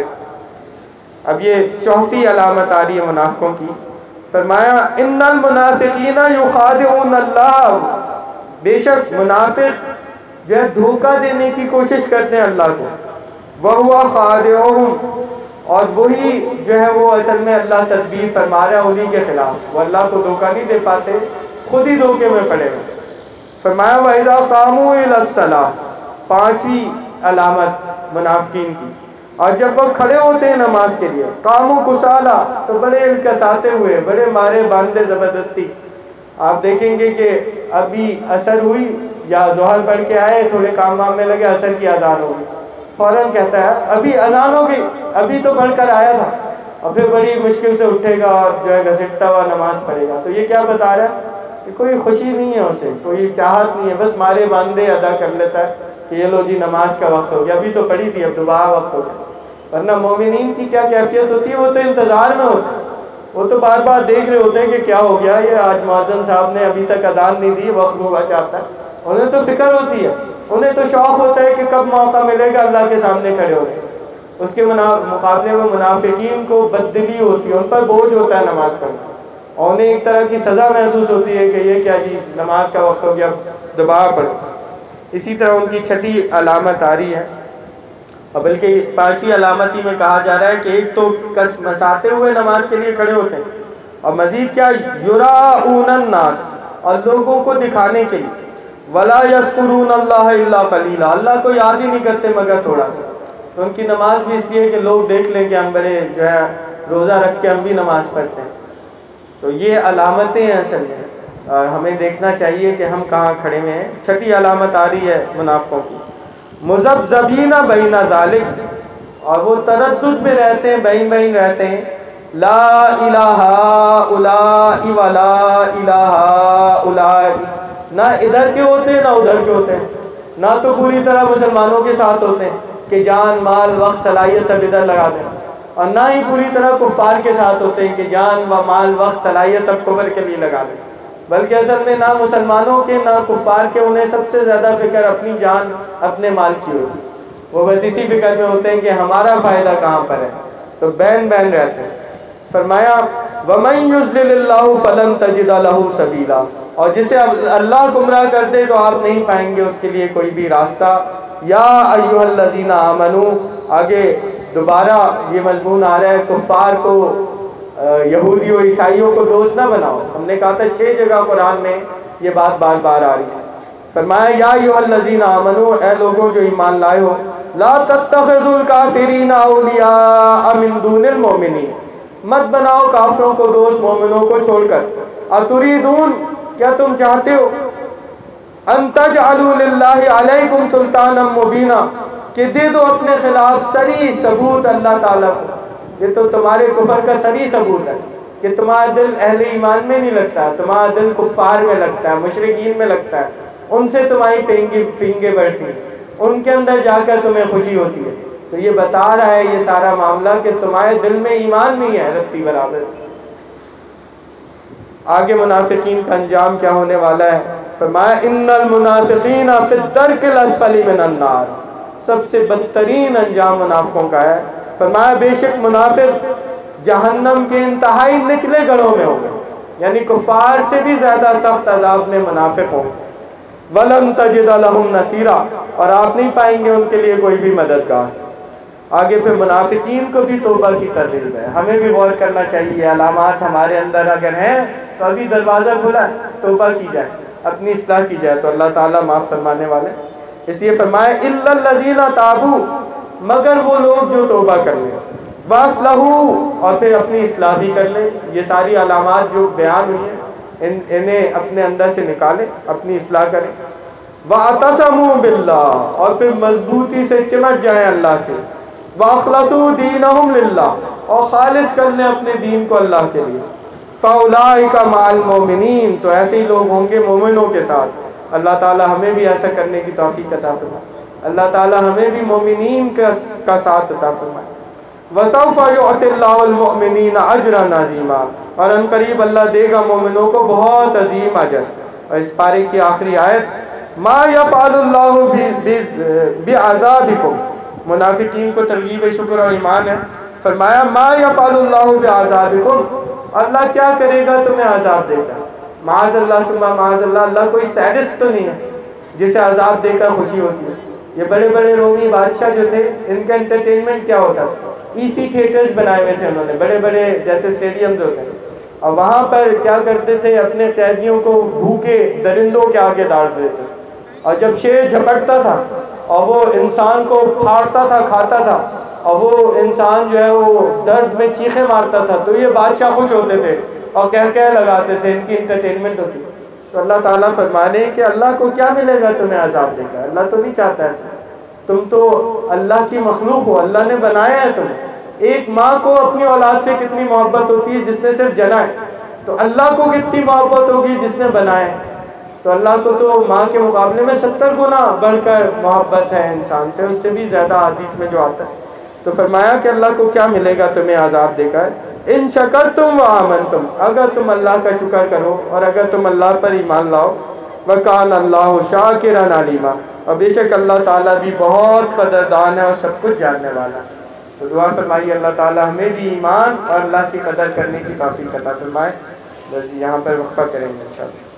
اب یہ چوتھی علامت آ رہی ہے منافقوں کی. فرمایا ان المنافقین یخادعون اللہ، بے شک منافق جو ہے دھوکہ دینے کی کوشش کرتے ہیں اللہ کو. وَهُوَ خَادِعُهُمْ، اور وہی جو ہے وہ اصل میں اللہ تدبیر فرما رہا ہے انہی کے خلاف. وہ اللہ کو دھوکہ نہیں دے پاتے، خود ہی دھوکے میں پڑے ہوئے. فرمایا وَإِذَا قَامُوا إِلَى الصَّلَاةِ، پانچویں علامت منافقین کی. اور جب وہ کھڑے ہوتے ہیں نماز کے لیے، قاموا کسالى، تو بڑے الکساتے ہوئے، بڑے مارے باندھے زبردستی. آپ دیکھیں گے کہ ابھی عصر ہوئی یا ظہر پڑھ کے آئے، تھوڑے کام وام میں لگے، عصر کی اذان ہوگی، فوراً کہتا ہے ابھی اذان ہو گئی، ابھی تو پڑھ کر آیا تھا. اور پھر بڑی مشکل سے اٹھے گا اور جو ہے گھسٹتا ہوا نماز پڑھے گا. تو یہ کیا بتا رہا ہے کہ کوئی خوشی نہیں ہے اسے، کوئی چاہت نہیں ہے، بس مارے باندھے ادا کر لیتا ہے کہ یہ لو جی نماز کا وقت ہو گیا، ابھی تو پڑھی تھی اب دوبارہ وقت ہو گیا. ورنہ مومنین کی کیا کیفیت ہوتی ہے؟ وہ تو انتظار میں ہوتے ہیں، وہ تو بار بار دیکھ رہے ہوتے ہیں کہ کیا ہو گیا، یہ آج مؤذن صاحب نے ابھی تک اذان نہیں دی، وقت ہوا چاہتا ہے. انہیں تو فکر ہوتی ہے، انہیں تو شوق ہوتا ہے کہ کب موقع ملے گا اللہ کے سامنے کھڑے ہونے. اس کے مقابلے میں منافقین کو بددلی ہوتی ہے، ان پر بوجھ ہوتا ہے نماز پڑھنا، اور انہیں ایک طرح کی سزا محسوس ہوتی ہے کہ یہ کیا جی نماز کا وقت ہو گیا دوبارہ پڑھو. اسی طرح ان کی چھٹی علامت آ رہی ہے، اور بلکہ پانچویں علامت ہی میں کہا جا رہا ہے کہ ایک تو کس مساتے ہوئے نماز کے لیے کھڑے ہوتے ہیں، اور مزید کیا یراؤن الناس، اور لوگوں کو دکھانے کے لیے. ولا یذکرون اللہ الا قلیلا، اللہ کو یاد ہی نہیں کرتے مگر تھوڑا سا. تو ان کی نماز بھی اس لیے کہ لوگ دیکھ لیں کہ ہم بڑے جو ہے روزہ رکھ کے ہم بھی نماز پڑھتے ہیں. تو یہ علامتیں ہیں اصل میں، اور ہمیں دیکھنا چاہیے کہ ہم کہاں کھڑے ہوئے ہیں. چھٹی علامت آ رہی ہے منافقوں کی، مذبذبین بین ذالک، اور وہ تردد میں رہتے ہیں، بین بین رہتے ہیں. لا الہ الا ولا الہ الا، نہ ادھر کے ہوتے ہیں نہ ادھر کے ہوتے ہیں. نہ تو پوری طرح مسلمانوں کے ساتھ ہوتے ہیں کہ جان مال وقت صلاحیت سب ادھر لگا دیں، اور نہ ہی پوری طرح کفار کے ساتھ ہوتے ہیں کہ جان و مال وقت صلاحیت سب کفر کے لیے لگا دیں. بلکہ اصل میں نہ مسلمانوں کے نہ کفار کے، انہیں سب سے زیادہ فکر اپنی جان اپنے مال کی ہوتی. وہ بس اسی فکر میں ہوتے ہیں کہ ہمارا فائدہ کہاں پر ہے. تو بین بین رہتے ہیں. فرمایا وَمَن يُضْلِلِ اللَّهُ فَلَن تَجِدَ لَهُ سَبِيلًا، اور جسے اللہ گمراہ کر دے تو آپ نہیں پائیں گے اس کے لیے کوئی بھی راستہ. یا ایھا الذین آمنوا، آگے دوبارہ یہ مضمون آ رہا ہے کفار کو، یہودی و عیسائیوں کو دوست نہ بناؤ. ہم نے کہا تھا 6 جگہ قرآن میں یہ بات بار بار آ رہی ہے. فرمایا یا ایھا الذین آمنوا، اے لوگوں جو ایمان لائے ہو، لا تتخذوا الکافرین اولیاء من دون المؤمنین، مت بناؤ کافروں کو دوست مومنوں کو چھوڑ کر. اتریدون، کیا تم چاہتے ہو، ان تجعلوا للہ علیکم سلطانا مبینا، کہ دے دو اپنے خلاف صریح ثبوت اللہ تعالیٰ کو. یہ تو تمہارے کفر کا صریح ثبوت ہے کہ تمہارا دل اہل ایمان میں نہیں لگتا ہے، تمہارا دل کفار میں لگتا ہے، مشرکین میں لگتا ہے. ان سے تمہاری پینگیں بڑھتی ہیں، ان کے اندر جا کر تمہیں خوشی ہوتی ہے. تو یہ بتا رہا ہے یہ سارا معاملہ کہ تمہارے دل میں ایمان نہیں ہے رتی برابر. آگے منافقین کا انجام کیا ہونے والا ہے. فرمایا ان المنافقین فی الدرک الاسفل من النار، سب سے بدترین انجام منافقوں کا ہے. فرمایا بے شک منافق جہنم کے انتہائی نچلے گڑھوں میں ہوں گے، یعنی کفار سے بھی زیادہ سخت عذاب میں منافق ہوں گے. وَلَن تَجِدَ لَهُمْ نَصِيرًا، اور آپ نہیں پائیں گے ان کے لیے کوئی بھی مددگار. آگے پھر منافقین کو بھی توبہ کی ترغیب ہے. ہمیں بھی غور کرنا چاہیے، علامات ہمارے اندر اگر ہیں تو ابھی دروازہ کھلا ہے، توبہ کی جائے، اپنی اصلاح کی جائے تو اللہ تعالیٰ معاف فرمانے والے. اس لیے فرمایا اِلَّا الَّذِينَ تَابُوا، مگر وہ لوگ جو توبہ کر لیں، وَأَصْلَحُوا، اور پھر اپنی اصلاح بھی کر لیں. یہ ساری علامات جو بیان ہوئی ہیں انہیں اپنے اندر سے نکالیں، اپنی اصلاح کریں. وَاعْتَصَمُوا بِاللَّهِ، اور پھر مضبوطی سے چمٹ جائیں اللہ سے. وَأَخْلَصُوا دِينَهُمْ لِلَّهِ، اور خالص کر لیں اپنے دین کو اللہ کے لیے. فَأُولَٰئِكَ مَعَ الْمُؤْمِنِينَ، تو ایسے ہی لوگ ہوں گے مومنوں کے ساتھ. اللہ تعالی ہمیں بھی ایسا کرنے کی توفیق عطا فرمائے. اللہ تعالی ہمیں بھی مومنین کا ساتھ عطا فرمائے. وَسَوْفَ يُعْطِ اللَّهُ الْمُؤْمِنِينَ أَجْرًا عَظِيمًا، اور ان قریب اللہ دے گا مومنوں کو بہت عظیم اجر. اور اس پارے کی آخری آیت مَا يَفْعَلُ اللَّهُ بِعَذَابِكُمْ، منافقین کو ترغیب شکر اور ایمان ہے. فرمایا مَا يَفْعَلُ اللَّهُ بِعَذَابِكُمْ، اللہ کیا کرے گا تمہیں عذاب دے کر. معاذ اللہ ثم معاذ اللہ، اللہ کوئی سیڈسٹ تو نہیں ہے جسے عذاب دے کر خوشی ہوتی ہے. یہ بڑے بڑے رومی بادشاہ جو تھے ان کا انٹرٹینمنٹ کیا ہوتا تھا، ایسی تھیٹرز بنائے ہوئے تھے انہوں نے، بڑے بڑے جیسے اسٹیڈیمز ہوتے ہیں، اور وہاں پر کیا کرتے تھے اپنے قیدیوں کو بھوکے درندوں کے آگے ڈال دیتے. اور جب شیر جھپٹتا تھا اور وہ انسان کو پھاڑتا تھا کھاتا تھا اور وہ انسان جو ہے وہ درد میں چیخیں مارتا تھا تو یہ بادشاہ خوش ہوتے تھے اور کہہ لگاتے تھے، ان کی انٹرٹینمنٹ ہوتی. تو اللہ تعالیٰ فرمانے کہ اللہ کو کیا ملے گا تمہیں عذاب دے کر، اللہ تو نہیں چاہتا ایسا. تم تو اللہ کی مخلوق ہو، اللہ نے بنایا ہے تمہیں. ایک ماں کو اپنی اولاد سے کتنی محبت ہوتی ہے جس نے صرف جنا ہے، تو اللہ کو کتنی محبت ہوگی جس نے بنایا ہے. تو اللہ کو تو ماں کے مقابلے میں 70 گنا بڑھ کر محبت ہے انسان سے، اس سے بھی زیادہ حدیث میں جو آتا ہے. تو فرمایا کہ اللہ کو کیا ملے گا تمہیں عذاب دے کر. ان شکرتم وآمنتم، اگر تم اللہ کا شکر کرو اور اگر تم اللہ پر ایمان لاؤ. وکان اللہ شاکرا علیما، اور بے شک اللہ تعالیٰ بھی بہت قدردان ہے اور سب کچھ جاننے والا ہے. تو دعا فرمائیے اللہ تعالیٰ ہمیں بھی ایمان اور اللہ کی قدر کرنے کی توفیق عطا فرمائے. بس یہاں پر وقفہ کریں گے انشاءاللہ.